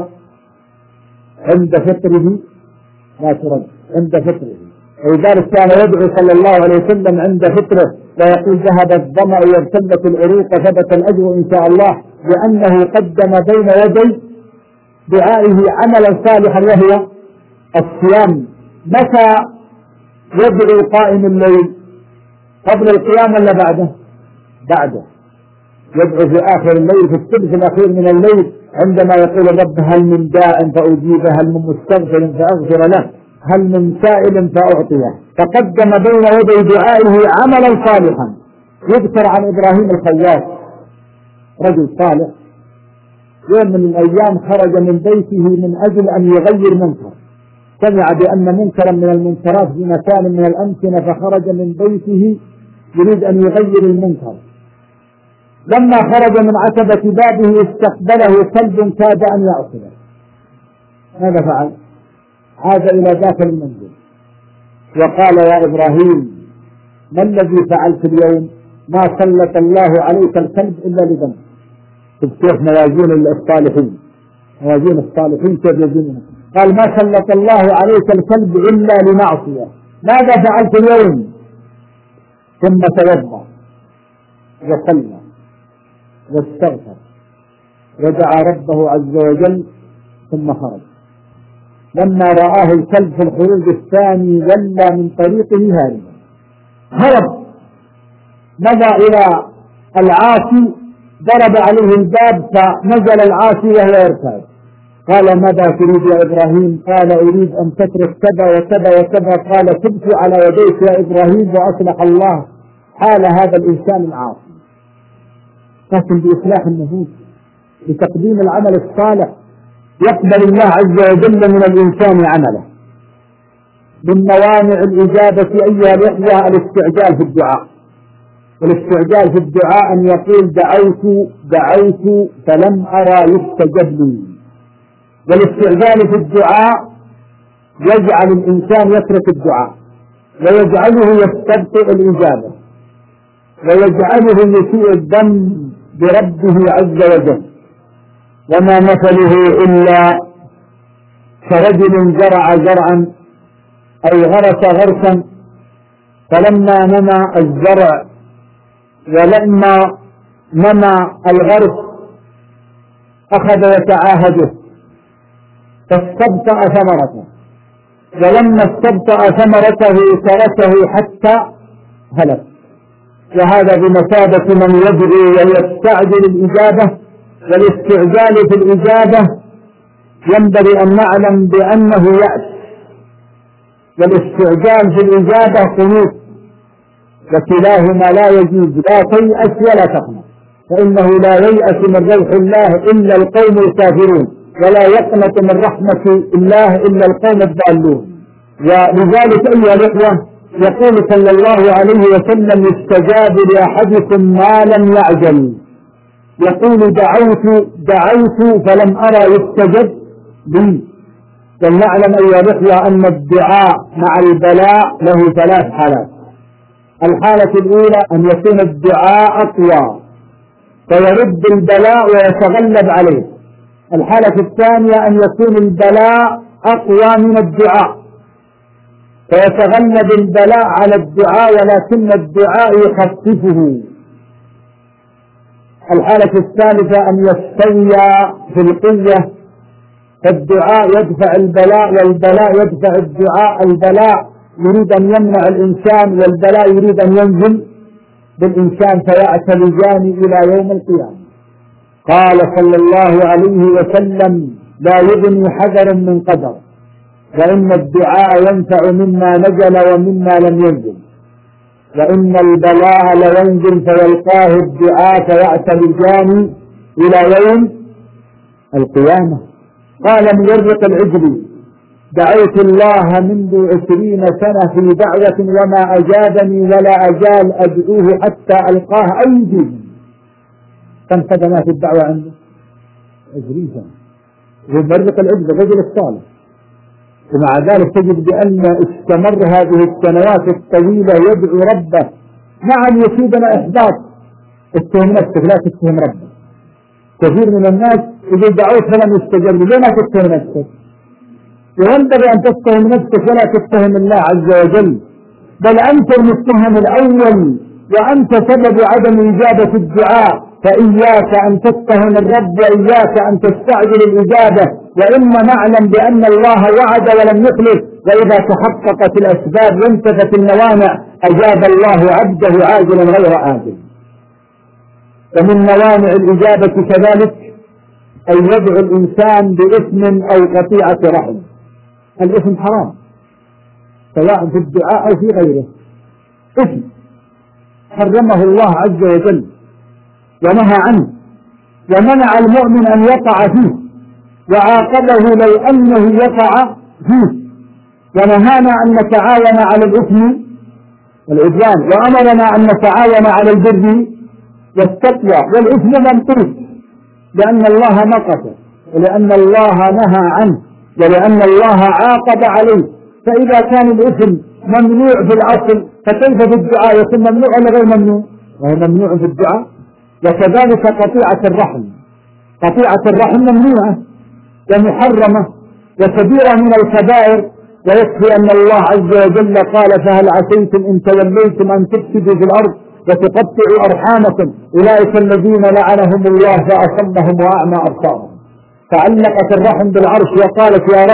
عند فطره لا ترد، عند فطره. ولذلك كان يدعو صلى الله عليه وسلم عند فطره ويقول: ذهب الظمأ وارتلت العروق ثبت الأجر إن شاء الله، لأنه قدم بين يدي دعائه عملا صالحا وهو الصيام. متى يدعو قائم الليل؟ قبل القيام ولا بعده؟ بعده. يدعو في آخر الليل في الثلث الأخير من الليل عندما يقول: الرب هل من داع فأجيبه، هل من مستغفر فأغفر له، هل من سائل فأعطيه. فقدم بين يدي دعائه عملا صالحا. يذكر عن إبراهيم الخياط رجل صالح يوم من الأيام خرج من بيته من أجل أن يغير منكر. سمع بأن منكرا من المنكرات في مكان من الأمكنة فخرج من بيته يريد أن يغير المنكر. لما خرج من عتبة بابه استقبله كلب كاد أن يأكله. ماذا فعل؟ عاد إلى ذاك المنزل وقال: يا إبراهيم ما الذي فعلت اليوم؟ ما سلط الله عليك الكلب إلا لذنب. كيف موازين الصالحين، موازين الصالحين كيف يزنون. قال: ما سلط الله عليك الكلب إلا لمعصية. ماذا فعلت اليوم؟ ثم توضأ وصلى واستغفر ودعا ربه عز وجل ثم خرج. لما رآه الكلب في الخروج الثاني ولى من طريقه هاربا، هرب، مضى إلى العاصي، ضرب عليه الباب فنزل العاصي وهو يرتعد. قال ماذا تريد يا إبراهيم؟ قال أريد أن تترك كذا وكذا وكذا. قال تبت على يديك يا إبراهيم وأصلح الله حال هذا الإنسان العاصي. لكن بإصلاح النفوس، بتقديم العمل الصالح، يقبل الله عز وجل من الإنسان عمله. من موانع الإجابة أيها الإخوة الاستعجال في الدعاء. والاستعجال في الدعاء أن يقول دعوت دعوت فلم أرى يستجب لي. والاستعجال في الدعاء يجعل الإنسان يترك الدعاء، ويجعله يستبطئ الإجابة، ويجعله يسيء الظن بربه عز وجل. وما مثله إلا كرجل زرع زرعا أو غرس غرسا، فلما نمى الزرع ولما نمى الغرس أخذ يتعاهده فاستبطأ ثمرته، ولما استبطأ ثمرته تركه حتى هلك. وهذا بمثابة من يدعو ويستعجل الإجابة. والاستعجال في الإجابة ينبغي أن نعلم بأنه يأس، والاستعجال في الإجابة قنوط، وكلاهما لا يجوز. لا تيأس ولا تقنط، فإنه لا ييأس من روح الله إلا القوم الكافرون، ولا يقنط من رحمة الله إلا القوم الضالون. ولذلك أيها الإخوة يقول صلى الله عليه وسلم يستجاب لأحدكم ما لم يعجل. يقول دعوت دعوت فلم أرى يستجب لي. ولنعلم أيها الإخوة أن الدعاء مع البلاء له ثلاث حالات. الحالة الأولى أن يكون الدعاء أقوى فيرد البلاء ويتغلب عليه. الحالة الثانية أن يكون البلاء أقوى من الدعاء فيتغلب البلاء على الدعاء ولكن الدعاء يخففه. الحالة الثالثة أن يستوي في القوة، فالدعاء يدفع البلاء والبلاء يدفع الدعاء. البلاء يريد أن يمنع الإنسان والبلاء يريد أن ينزل بالإنسان فيعتلجان إلى يوم القيامة. قال صلى الله عليه وسلم لا يغني حذر من قدر، وإن الدعاء ينفع مما نزل ومما لم ينزل، وإن البلاء لينزل فيلقاه الدعاء فيعتلجان إلى يوم القيامة. قال مورق العجل دعوت الله منذ عشرين سنة في دعوة وما أجابني ولا أزال أدعوه حتى ألقاه أو يجيبني. كم خدمة في الدعوة عنده؟ عشرين سنة. ومورق العجل الرجل الصالح، ومع ذلك تجد بأن استمر هذه السنوات الطويلة يدعو ربه. نعم يصيبنا إحباط، اتهم نفسك لا تتهم ربك. كثير من الناس إذا دعوت فلم يستجب لي، لا تتهم نفسك، وينبغي أن تتهم نفسك ولا تتهم الله عز وجل، بل أنت المتهم الأول وأنت سبب عدم إجابة الدعاء. فإياك أن تتهم الرب وإياك أن تستعجل الإجابة، وإما نعلم بأن الله وعد ولم يخلف، وإذا تحققت الأسباب وانتفت الموانع أجاب الله عبده عاجلا غير آجل. ومن موانع الإجابة كذلك أن يدعو الإنسان بإثم أو قطيعة رحم. الإثم حرام سواء في الدعاء أو في غيره، إثم حرمه الله عز وجل ونهى عنه، ومنع المؤمن أن يقع فيه، وعاقبه لو أنه يقع فيه، ونهانا أن نتعاون على الإثم والعدوان، وأمرنا أن نتعاون على البر والتقوى. والإثم منطوق لأن الله نقصه، ولأن الله نهى عنه، ولأن الله عاقب عليه. فإذا كان الإثم ممنوع في الأصل فكيف في الدعاء يكون ممنوع ولا غير ممنوع؟ وهو ممنوع في الدعاء. وكذلك قطيعة الرحم، قطيعة الرحم ممنوعة ومحرمة وكبيرة من الكبائر. ويكفي أن الله عز وجل قال فهل عسيتم إن توليتم أن تفسدوا في الأرض وتقطعوا أرحامكم أولئك الذين لعنهم الله فأصمهم وأعمى أبصارهم. فعلقت الرحم بالعرش وقالت يا رب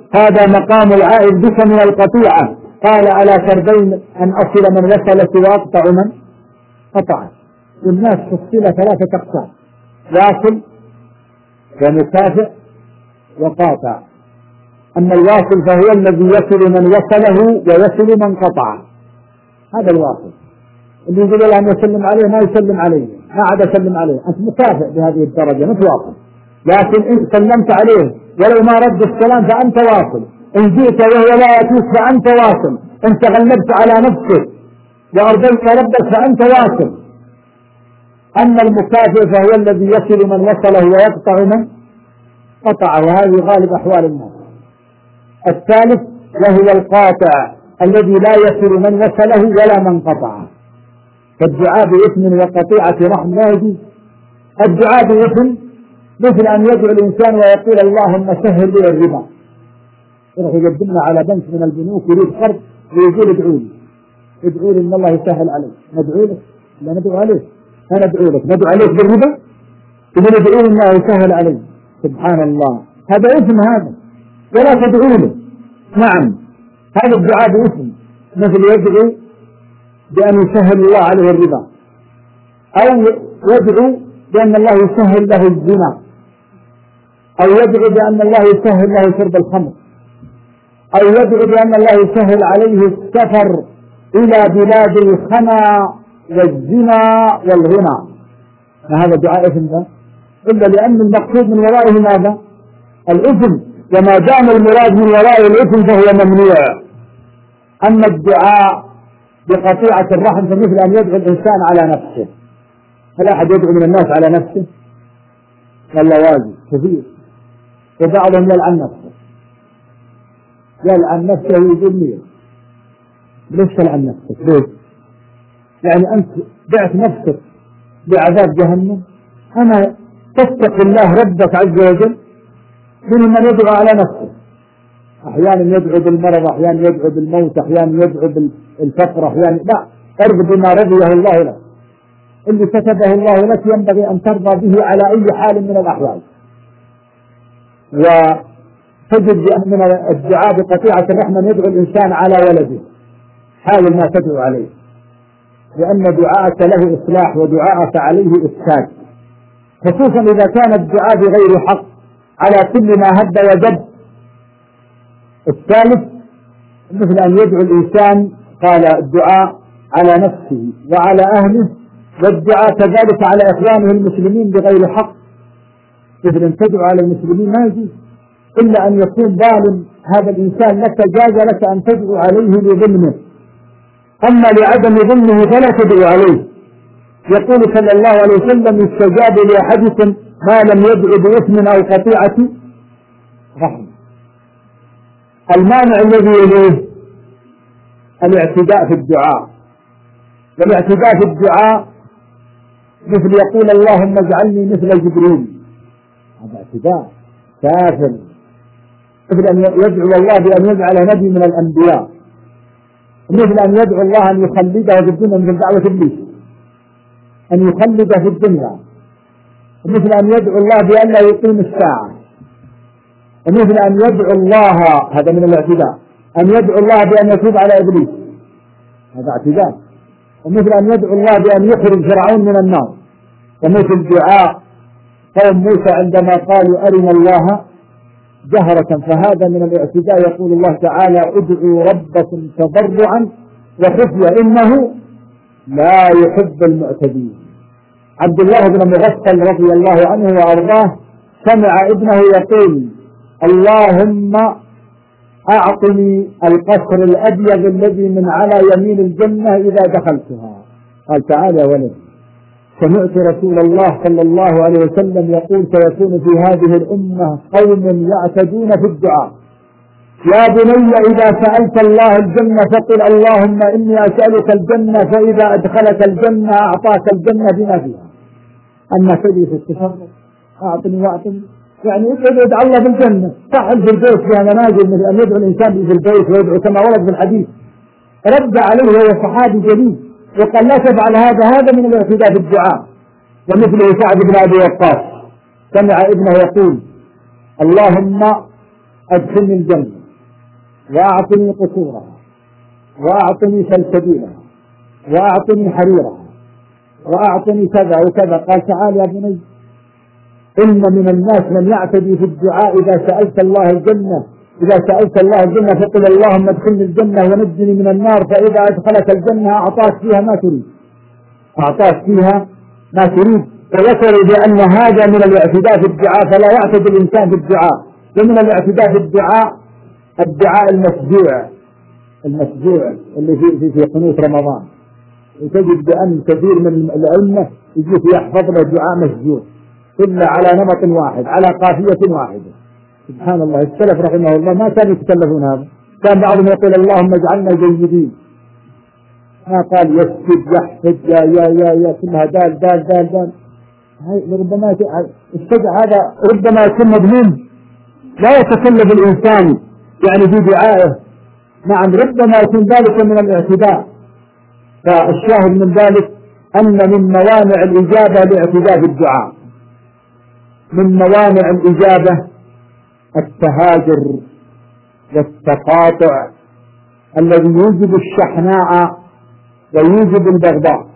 هذا مقام العائد بك من القطيعة. قال على كربين أن أصل من وصلت وأقطع من قطعت. والناس فصل ثلاثة أقسام: واصل ومكافئ وقاطع. أما الواصل فهو الذي يصل من وصله ويصل من قطعه، هذا الواصل اللي يقول له أن يسلم عليه ما يسلم عليه، ما عاد يسلم عليه، أنت مكافئ بهذه الدرجة مش واصل. لكن إن سلمت عليه ولو ما رد السلام فأنت واصل، إن جئت وهو لا يأتيك فأنت واصل، إن تغلبت على نفسك وأرضيت ربك فأنت واصل. أما المكافئ فهو الذي يصل من وصله ويقطع من قطع، وهذه غالب أحوال الناس. الثالث وهو القاطع الذي لا يصل من وصله ولا من قطعه. فالدعاء بإثم وقطيعة رحم لا يجوز. الدعاء بإثم مثل أن يدعو الإنسان ويقول اللهم سهل لي الربا، يروح يقدمنا على بنك من البنوك يريد قرض ويقول ادعوا لي ادعوا لي إن الله يسهل عليك. ندعو لك؟ لا ندعو عليك، أنا أدعو لك. ندعو عليك بالربا؟ يقول ادعوا لي إن الله يسهل عليك. سبحان الله، هذا إثم هذا، ولا تدعوا له. نعم، هذا الدعاء بإثم، مثل يدعو بأن يسهل الله عليه الربا، أو يدعو بأن الله يسهل له الزنا، أو يدعو بأن الله يسهل له شرب الخمر، أو يدعو بأن الله يسهل عليه السفر إلى بلاد الخنا والزنا والغنى. هذا دعاء إثم ده، إلا لأن المقصود من ورائه ماذا؟ الإثم، وما دام المراد من ورائه الإثم فهو ممنوع. أما الدعاء بقطيعة الرحم فمثل أن يدعو الإنسان على نفسه. هل أحد يدعو من الناس على نفسه؟ والله واجب كثير، وبعضهم يلعن نفسه، يلعن نفسه ويقول لي ليش تلعن نفسك؟ ليش؟ يعني أنت بعت نفسك بعذاب جهنم؟ أنا تتقي الله ربك عز وجل. من من يدعو على نفسه، أحيانا يدعو بالمرض، أحيانا يدعو بالموت، أحيانا يدعو بالفقر، أحيانا لا، ارض بما رضيه الله لك. اللي كتبه الله لك ينبغي أن ترضى به على أي حال من الأحوال. وتجد من الدعاء بقطيعة الرحمة يدعو الإنسان على ولده حال ما تدعو عليه، لأن دعاءك له إصلاح ودعاءك عليه إفساد، خصوصا إذا كان الدعاء بغير حق على كل ما هد وجب. الثالث مثل أن يدعو الإنسان، قال الدعاء على نفسه وعلى أهله، والدعاء كذلك على إخوانه المسلمين بغير حق. مثل أن تدعو على المسلمين ما يجوز إلا أن يكون ظالم هذا الإنسان لك، جاز لك أن تدعو عليه لظلمه، أما لعدم ظلمه فلا تدعو عليه. يقول صلى الله عليه وسلم يستجاب لأحدكم ما لم يدعو بإثم أو قطيعة رحم. المانع الذي يليه الاعتداء في الدعاء، والاعتداء في الدعاء مثل يقول اللهم اجعلني مثل جبريل، هذا اعتداء كافر. مثل أن يدعو الله بأن يجعل نبي من الأنبياء، مثل أن يدعو الله أن يخلده في الدنيا مثل دعوة إبليس أن يخلد في الدنيا، مثل أن يدعو الله بأن لا يقيم الساعة، ومثل أن يدعو الله، هذا من الاعتداء، أن يدعو الله بأن يتوب على إبليس، هذا اعتداء. ومثل أن يدعو الله بأن يخرج فرعون من النار، ومثل دعاء قوم موسى عندما قالوا أرنا الله جهرة، فهذا من الاعتداء. يقول الله تعالى ادعوا ربكم تضرعا وخفيا إنه لا يحب المعتدين. عبد الله بن مغفل رضي الله عنه وأرضاه سمع ابنه يقول اللهم أعطني القصر الأبيض الذي من على يمين الجنة إذا دخلتها. قال تعالى يا ولد، سمعت رسول الله صلى الله عليه وسلم يقول سيكون في هذه الأمة قوم يعتدون في الدعاء. يا بني إذا سألت الله الجنة فقل اللهم إني أسألك الجنة، فإذا أدخلك الجنة أعطاك الجنة بما فيها. أما تجلس التفرق أعطني وأعطني، يعني ادعو الله بالجنة. صح في البيت فيها منازل مثل أن يدعو الإنسان في البيت ويدعو كما ورد في الحديث. رد عليه وهو صحابي جليل وقال لا تفعل هذا، هذا من الاعتداء بالدعاء. ومثله سعد بن أبي وقاص سمع ابنه يقول اللهم أدخلني الجنة وأعطني قصورها وأعطني سلسبيلها وأعطني حريرها وأعطني كذا وكذا. قال تعال يا بني إن من الناس من يعتدي في الدعاء إذا سألت الله الجنة إذا سألت الله الجنة فقل اللهم ادخلني الجنة ونجني من النار، فإذا أدخلك الجنة أعطاك فيها ما تريد أعطاك فيها ما تريد. وذكروا بأن هذا من الاعتداء في الدعاء، فلا يعتدي الإنسان في الدعاء. ومن الاعتداء في الدعاء الدعاء المسجوع المسجوع اللي في في, في قنوت رمضان، وتجد بأن كثير من الأئمة يجي يحفظ له دعاء مسجوع إلا على نمط واحد على قافية واحدة. سبحان الله، السلف رحمه الله ما كانوا يتكلفون هذا، كان بعضهم يقول اللهم اجعلنا جيدين، ما قال يسجد يحفظ يا يا يا يا كلها دال دال دال دال. هاي ربما السجع هذا ربما يكون مضمون، لا يتكلف الإنسان يعني في دعائه. نعم ربما يكون ذلك من الاعتداء. فالشاهد من ذلك أن من موانع الإجابة الاعتداء بالدعاء. من موانع الإجابة التهاجر والتقاطع الذي يوجب الشحناء ويوجب البغضاء.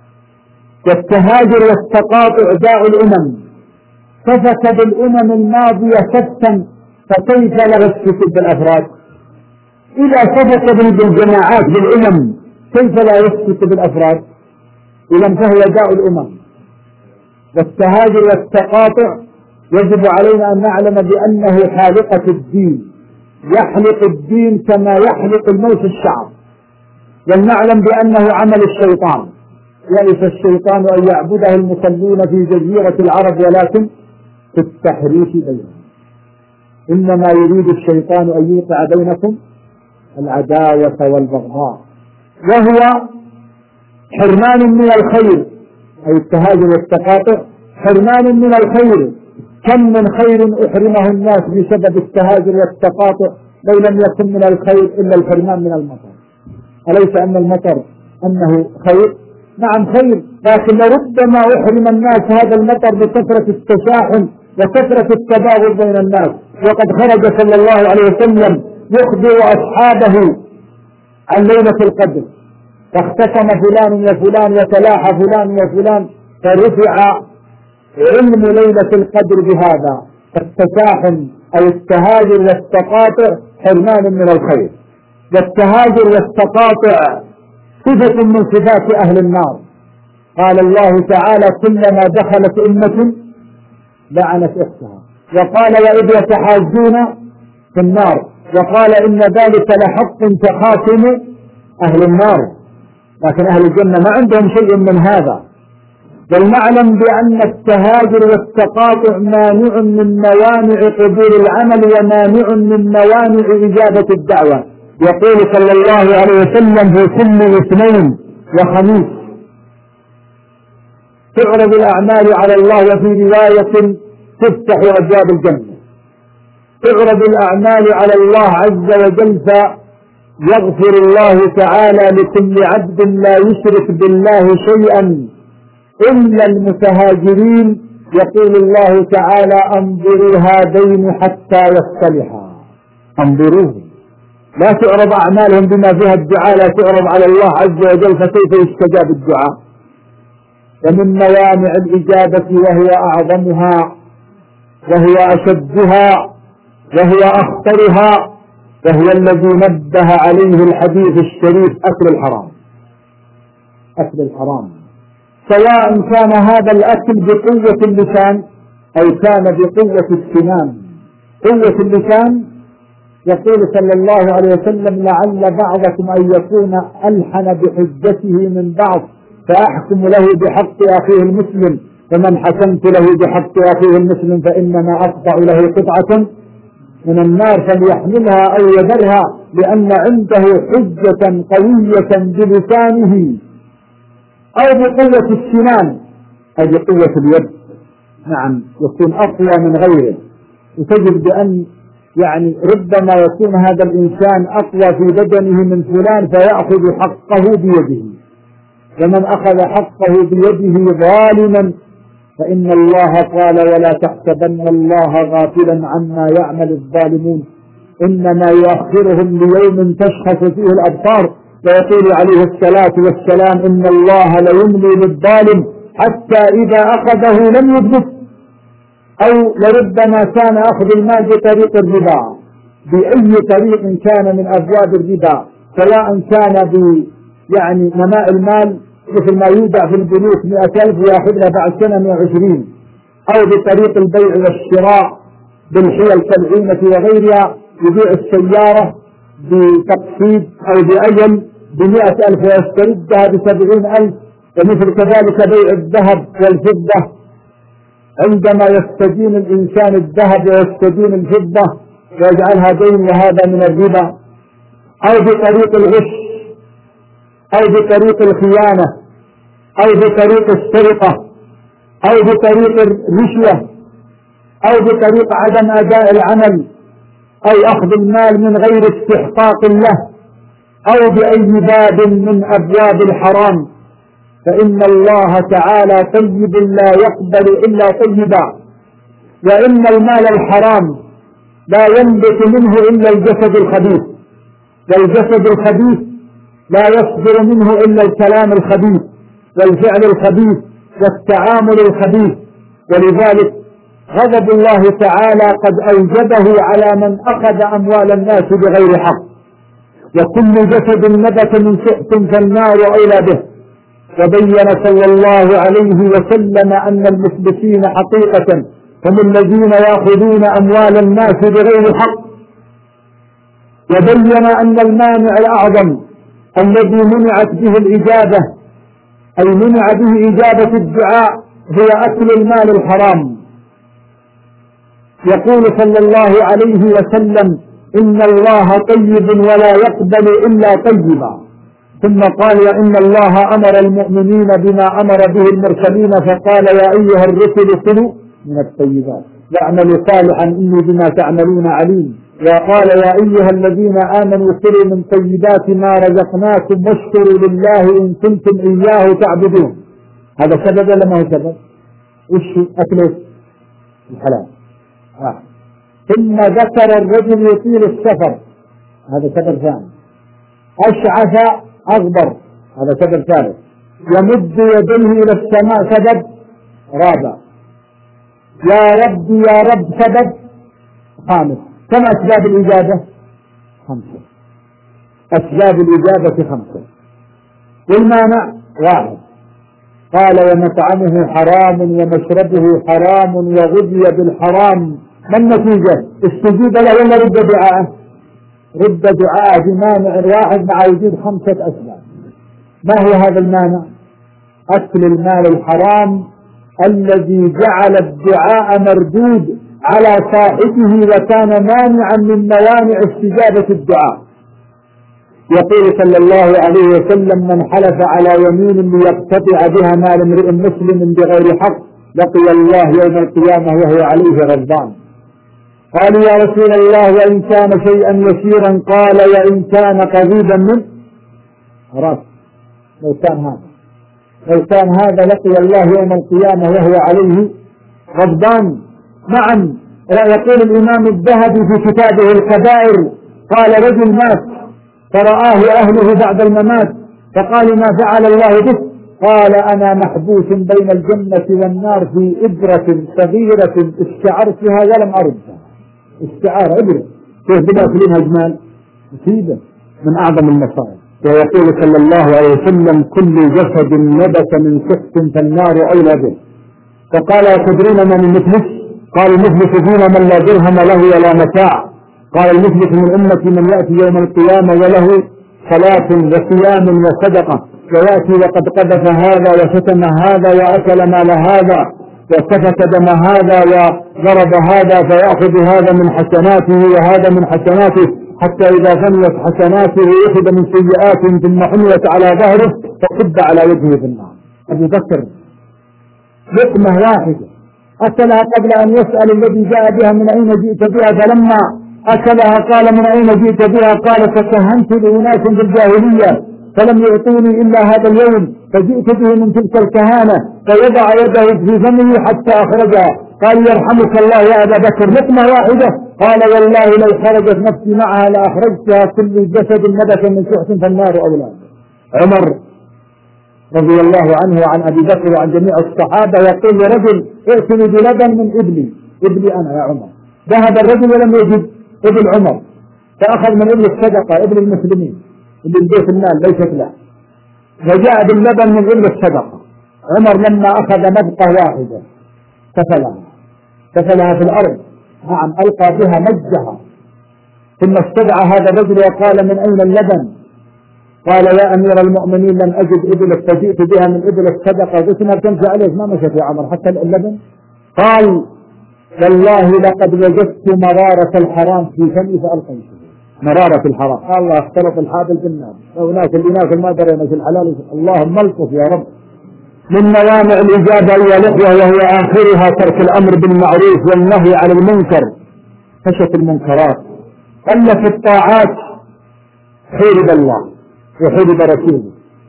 والتهاجر والتقاطع داء الأمم، سفك بالأمم الماضية سفكا، فكيف لا يسفك بالأفراد؟ إذا سفك بالجماعات بالأمم كيف لا يسفك بالأفراد؟ إذا فهو داء الأمم. والتهاجر والتقاطع يجب علينا أن نعلم بأنه حالقة الدين، يحلق الدين كما يحلق الموت الشعر. ولنعلم بأنه عمل الشيطان، يئس الشيطان أن يعبده المصلون في جزيرة العرب ولكن في التحريف بينهم. إنما يريد الشيطان أن يوقع بينكم العداوة والبغضاء، وهو حرمان من الخير. أي التهاجر والتقاطع حرمان من الخير. كم من خير أحرمه الناس بسبب التهاجر والتقاطع، لو لم يكن من الخير إلا الحرمان من المطر. أليس أن المطر أنه خير؟ نعم خير، لكن ربما أحرم الناس هذا المطر بكثرة التشاحن وكثرة التباغض بين الناس. وقد خرج صلى الله عليه وسلم يخبر أصحابه عن ليلة القدر، فاختتم فلان وفلان وتلاحى فلان وفلان، فرفع علم ليلة القدر بهذا. فالتشاحن أو التهاجر والتقاطع حرمان من الخير. والتهاجر والتقاطع صفة من صفات أهل النار. قال الله تعالى كلما دخلت أمة لعنت أختها، وقال وإذ يتحاجون في النار، وقال إن ذلك لحق تخاصم أهل النار. لكن أهل الجنة ما عندهم شيء من هذا. ولنعلم بأن التهاجر والتقاطع مانع من موانع قبول العمل ومانع من موانع إجابة الدعوة. يقول صلى الله عليه وسلم في كل اثنين وخميس تعرض الأعمال على الله، وفي رواية تفتح أبواب الجنة. تعرض الأعمال على الله عز وجل فيغفر الله تعالى لكل عبد لا يشرك بالله شيئا إلا المتهاجرين. يقول الله تعالى انظروا هذين حتى يصطلحا، انظروه. لا تعرض أعمالهم بما فيها الدعاء، لا تعرض على الله عز وجل، فكيف يستجاب الدعاء؟ ومن موانع الإجابة وهو أعظمها وهو أشدها وهو أخطرها وهو الذي نبه عليه الحديث الشريف أكل الحرام. أكل الحرام سواء كان هذا الأكل بقوة اللسان أو كان بقوة السنان. قوة اللسان يقول صلى الله عليه وسلم لعل بعضكم أن يكون ألحن بحجته من بعض، فأحكم له بحق أخيه المسلم، فمن حكمت له بحق أخيه المسلم فإنما أقطع له قطعة من النار فليحملها أو يذرها، لأن عنده حجة قوية بلسانه أو بقوة السنان أو بقوة اليد. نعم يكون أقوى من غيره. وتجد بأن يعني ربما يكون هذا الإنسان أقوى في بدنه من فلان فيأخذ حقه بيده، ومن أخذ حقه بيده ظالما فإن الله قال ولا تحسبن الله غافلا عما يعمل الظالمون إنما يؤخرهم ليوم تشخص فيه الأبصار. ويقول عليه الصلاة والسلام إن الله ليملي للظالم حتى إذا أخذه لم يفلت، أو لربما كان أخذ المال بطريق الربا، بأي طريق كان من أبواب الربا، سواء كان ب يعني نماء المال مثل ما يودع في البنوك مئة ألف ويأخذها بعد سنة مئة وعشرين، أو بطريق البيع والشراء بالحيل كالعينة وغيرها، يبيع السيارة بتقسيط أو بأجل بمئة ألف ويستردها بسبعين ألف. ومثل كذلك بيع الذهب والفضة، عندما يستدين الإنسان الذهب ويستدين الفضة ويجعلها دين وهذا من الربا، أو بطريق الغش، أو بطريق الخيانة، أو بطريق السرقة، أو بطريق الرشوة، أو بطريق عدم أداء العمل، أو أخذ المال من غير استحقاق له، أو بأي باب من أبواب الحرام، فإن الله تعالى طيب لا يقبل إلا طيبا. وإن المال الحرام لا ينبت منه إلا الجسد الخبيث، والجسد الخبيث لا يصدر منه إلا الكلام الخبيث والفعل الخبيث والتعامل الخبيث. ولذلك غضب الله تعالى قد أوجبه على من أخذ أموال الناس بغير حق. وكل جسد نبت من سحت فالنار أولى به. وبين صلى الله عليه وسلم أن المفلسين حقيقة هم الذين يأخذون أموال الناس بغير حق. وبين أن المانع الأعظم الذي منعت به الإجابة، أي منع به إجابة الدعاء، هي أكل المال الحرام. يقول صلى الله عليه وسلم إن الله طيب ولا يقبل إلا طيبا. ثم قال وإن الله أمر المؤمنين بما أمر به المرسلين، فقال يا أيها الرسل كلوا من الطيبات واعملوا صالحا إني بما تعملون عليم. وقال يا أيها الذين آمنوا كلوا من طيبات ما رزقناكم واشكروا لله إن كنتم إياه تعبدون. هذا سبب ولا ما هو سبب؟ وش أكله الحلال. آه. ثم ذكر الرجل يطيل السفر، هذا سبب ثاني. أشعث أغبر، هذا سبب ثالث. يمد يديه إلى السماء، سبب رابع. يا رب يا رب، سبب خامس. كم أسباب الإجابة؟ خمسة. أسباب الإجابة خمسة. والمانع واحد. قال ومطعمه حرام ومشربه حرام وغذي بالحرام. ما النتيجة؟ استجيب له ولا رد دعاءه؟ رد دعاءه بمانع واحد مع وجود خمسة أسباب. ما هو هذا المانع؟ أكل المال الحرام الذي جعل الدعاء مردود على صاحبه وكان مانعا من موانع استجابة الدعاء. يقول صلى الله عليه وسلم من حلف على يمين ليقتطع بها مال امرئ مسلم بغير حق لقي الله يوم القيامة وهو عليه غضبان. قالوا يا رسول الله وإن كان شيئا يسيرا؟ قال وإن كان قريبا منه خلاص. لو كان هذا لو كان هذا لقي الله يوم القيامة وهو عليه غضبان. نعم. يقول الإمام الذهبي في كتابه الكبائر قال رجل مات فرآه أهله بعد الممات فقالوا ما فعل الله به؟ قال أنا محبوس بين الجنة والنار في إبرة صغيرة استعرتها ولم أردها. استعارة إبرة كيف بدأ كلمها جمال؟ مصيبة من أعظم المصائب. ويقول صلى الله عليه وسلم كل جسد نبت من سحت فالنار أولى به. فقال تدرون من المفلس؟ قال المفلس فينا من لا درهم له ولا متاع. قال المفلس من أمتي من يأتي يوم القيامة وله صلاة وصيام وصدقة ويأتي وقد قذف هذا وشتم هذا وأكل مال هذا وسفك دم هذا وضرب هذا فيأخذ هذا من حسناته وهذا من حسناته حتى إذا فنيت حسناته أخذ من سيئات ثم حملت على ظهره فصب على وجهه في النار. أبو بكر لقمة واحدة أكلها قبل أن يسأل الذي جاء بها من أين جئت بها، فلما أكلها قال من أين جئت بها؟ قال فكهنت لأناس بالجاهلية فلم يعطوني إلا هذا اليوم فجئت به من تلك الكهانة، فوضع يده في فمه حتى أخرجها قال يرحمك الله يا أبا بكر لقمة واحدة؟ قال والله لو خرجت نفسي معها لأخرجتها كل جسد نبت من سحت فالنار أولاد. عمر رضي الله عنه وعن أبي بكر وعن جميع الصحابة يقول لرجل ائتني بلبن من ابني، ابني أنا يا عمر. ذهب الرجل ولم يجد ابن عمر فأخذ من ابن الصدقة ابن المسلمين اللي البيت المال ليست له، وجاء باللبن من ابن الصدقة. عمر لما أخذ مبقى واحدة كفلها كفلها في الأرض، نعم ألقى بها مجها، ثم استدعى هذا الرجل وقال من أين اللبن؟ قال يا أمير المؤمنين لم أجد إبل فجئت بها من إبل الصدقة. قلت ما تمشي عليك؟ ما مشت يا عمر حتى اللبن. قال والله لقد وجدت مرارة الحرام في فمي فألقيته. مرارة الحرام، الله اختلط الحابل بالنار، هناك اللي ناكل ما درينا في الحلال. اللهم الطف يا رب. من موانع الإجابة أيها الإخوة وهي آخرها ترك الأمر بالمعروف والنهي عن المنكر، كشف المنكرات. قل في الطاعات حورب الله وحورب رسوله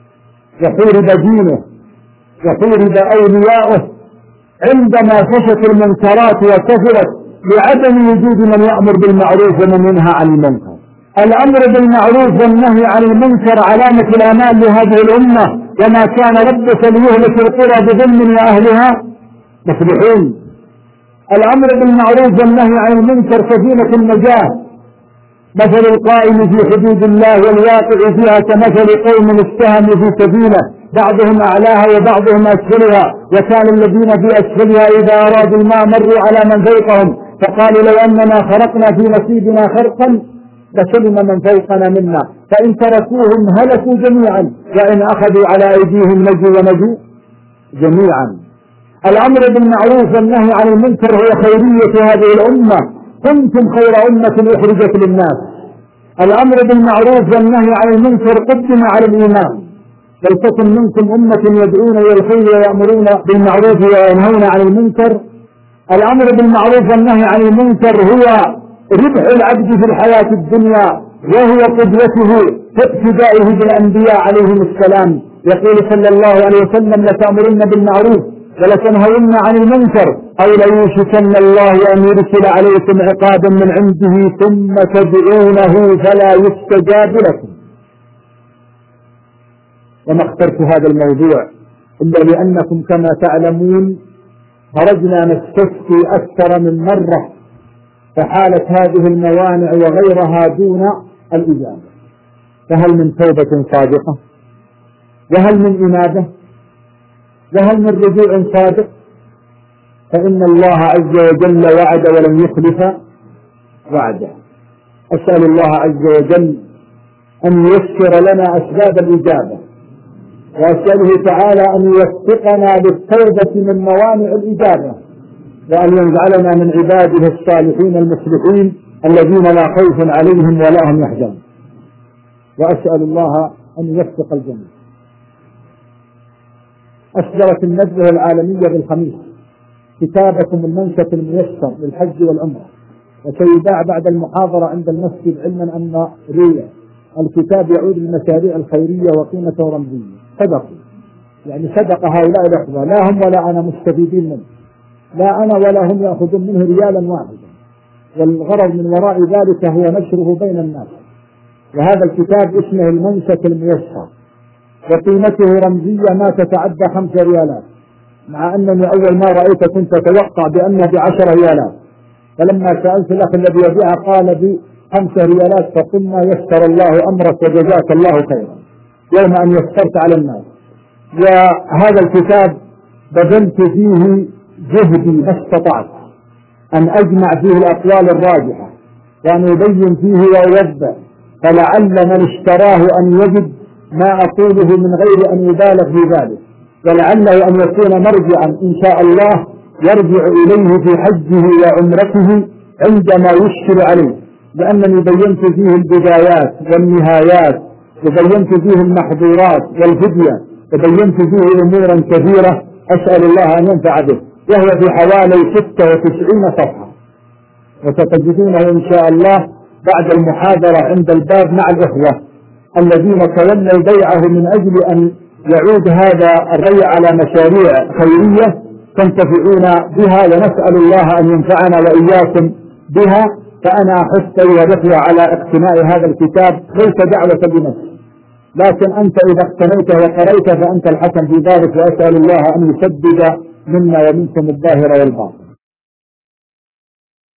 وحورب دينه وحورب أولياؤه عندما فشت المنكرات وكثرت لعدم وجود من يأمر بالمعروف ومن ينهى عن المنكر. الأمر بالمعروف والنهي عن المنكر علامة الأمان لهذه الأمة، وما كان ربك ليهلك القرى بظلم وأهلها مصلحون. الأمر بالمعروف والنهي عن المنكر سفينة النجاة، مثل القائم في حدود الله والواقع فيها كمثل قوم استهموا في سفينة بعضهم أعلاها وبعضهم أسفلها، وكان الذين في أسفلها إذا أرادوا الماء مروا على من فوقهم فقالوا لو أننا خرقنا في نصيبنا خرقا لسلم من فوقنا منا، فإن تركوهم هلكوا جميعا وإن أخذوا على أيديهم نجوا ونجوا جميعا. الأمر بالمعروف والنهي عن المنكر هو خيرية هذه الأمة، كنتم خير أمة أخرجت للناس. الأمر بالمعروف والنهي عن المنكر قدم على الإيمان، بل تكن منكم أمة يدعون إلى الخير ويأمرون بالمعروف وينهون عن المنكر. الأمر بالمعروف والنهي عن المنكر هو ربح العبد في الحياة الدنيا، وهو قدوته في ابتدائه بالأنبياء عليهم السلام. يقول صلى الله عليه وسلم لتأمرن بالمعروف ولتنهون عن المنكر أو ليوشكن الله أن يرسل عليكم عقابا من عنده ثم تدعونه فلا يستجاب لكم. وما اخترت هذا الموضوع إلا لأنكم كما تعلمون خرجنا نستفتي أكثر من مرة، فحالت هذه الموانع وغيرها دون الإجابة. فهل من توبة صادقة؟ وهل من إنابة؟ وهل من رجوع صادق؟ فإن الله عز وجل وعد ولم يخلف وعده. أسأل الله عز وجل أن ييسر لنا أسباب الإجابة، وأسأله تعالى أن يوفقنا للتوبة من موانع الإجابة، وأن يجعلنا من عباده الصالحين المصلحين الذين لا خوف عليهم ولا هم يحزنون. وأسأل الله أن يوفق الجميع. أصدرت الندوة العالمية بالخميس كتابكم المنشط الميسر للحج والعمرة، وسيباع بعد المحاضرة عند المسجد، علما أن ريع الكتاب يعود للمشاريع الخيرية وقيمته رمزية. صدقوا يعني صدق هؤلاء الأخوة، لا هم ولا أنا مستفيدين منه، لا أنا ولا هم يأخذون منه ريالا واحدا، والغرض من وراء ذلك هو نشره بين الناس. وهذا الكتاب اسمه المنشط الميسر، وقيمته رمزية ما تتعدى خمس ريالات، مع أنني أول ما رأيت كنت أتوقع بأنه بعشر ريالات، فلما سألت الأخ الذي يبيعها قال بخمس ريالات، فقلنا يسر الله أمرك وجزاك الله خيرا يوم أن يسرت على الناس. وهذا الكتاب بذلت فيه جهدي ما استطعت أن أجمع فيه الأقوال الراجحة وأن يبين فيه ويوضح، فلعل من اشتراه أن يجد ما أقوله من غير أن يبالغ في ذلك، ولعله أن يكون مرجعا إن شاء الله يرجع إليه في حجه وعمرته عندما يشكل عليه، لأنني بينت فيه البدايات والنهايات، وبينت فيه المحظورات والفدية، وبينت فيه أمورا كثيرة أسأل الله أن ينفع به، وهو في حوالي ستة وتسعين صفحة، وستجدونه إن شاء الله بعد المحاضرة عند الباب مع الإخوة الذين تولوا بيعه من أجل أن يعود هذا الريع على مشاريع خيرية، تنتفعون بها، ونسأل الله أن ينفعنا وإياكم بها. فأنا أحث أيها الأخوة على اقتناء هذا الكتاب، ليس دعوة بنفسي، لكن أنت إذا اقتنيته وقريته فأنت الحسن في ذلك، وأسأل الله أن يسدد منا ومنكم الظاهر والباطن.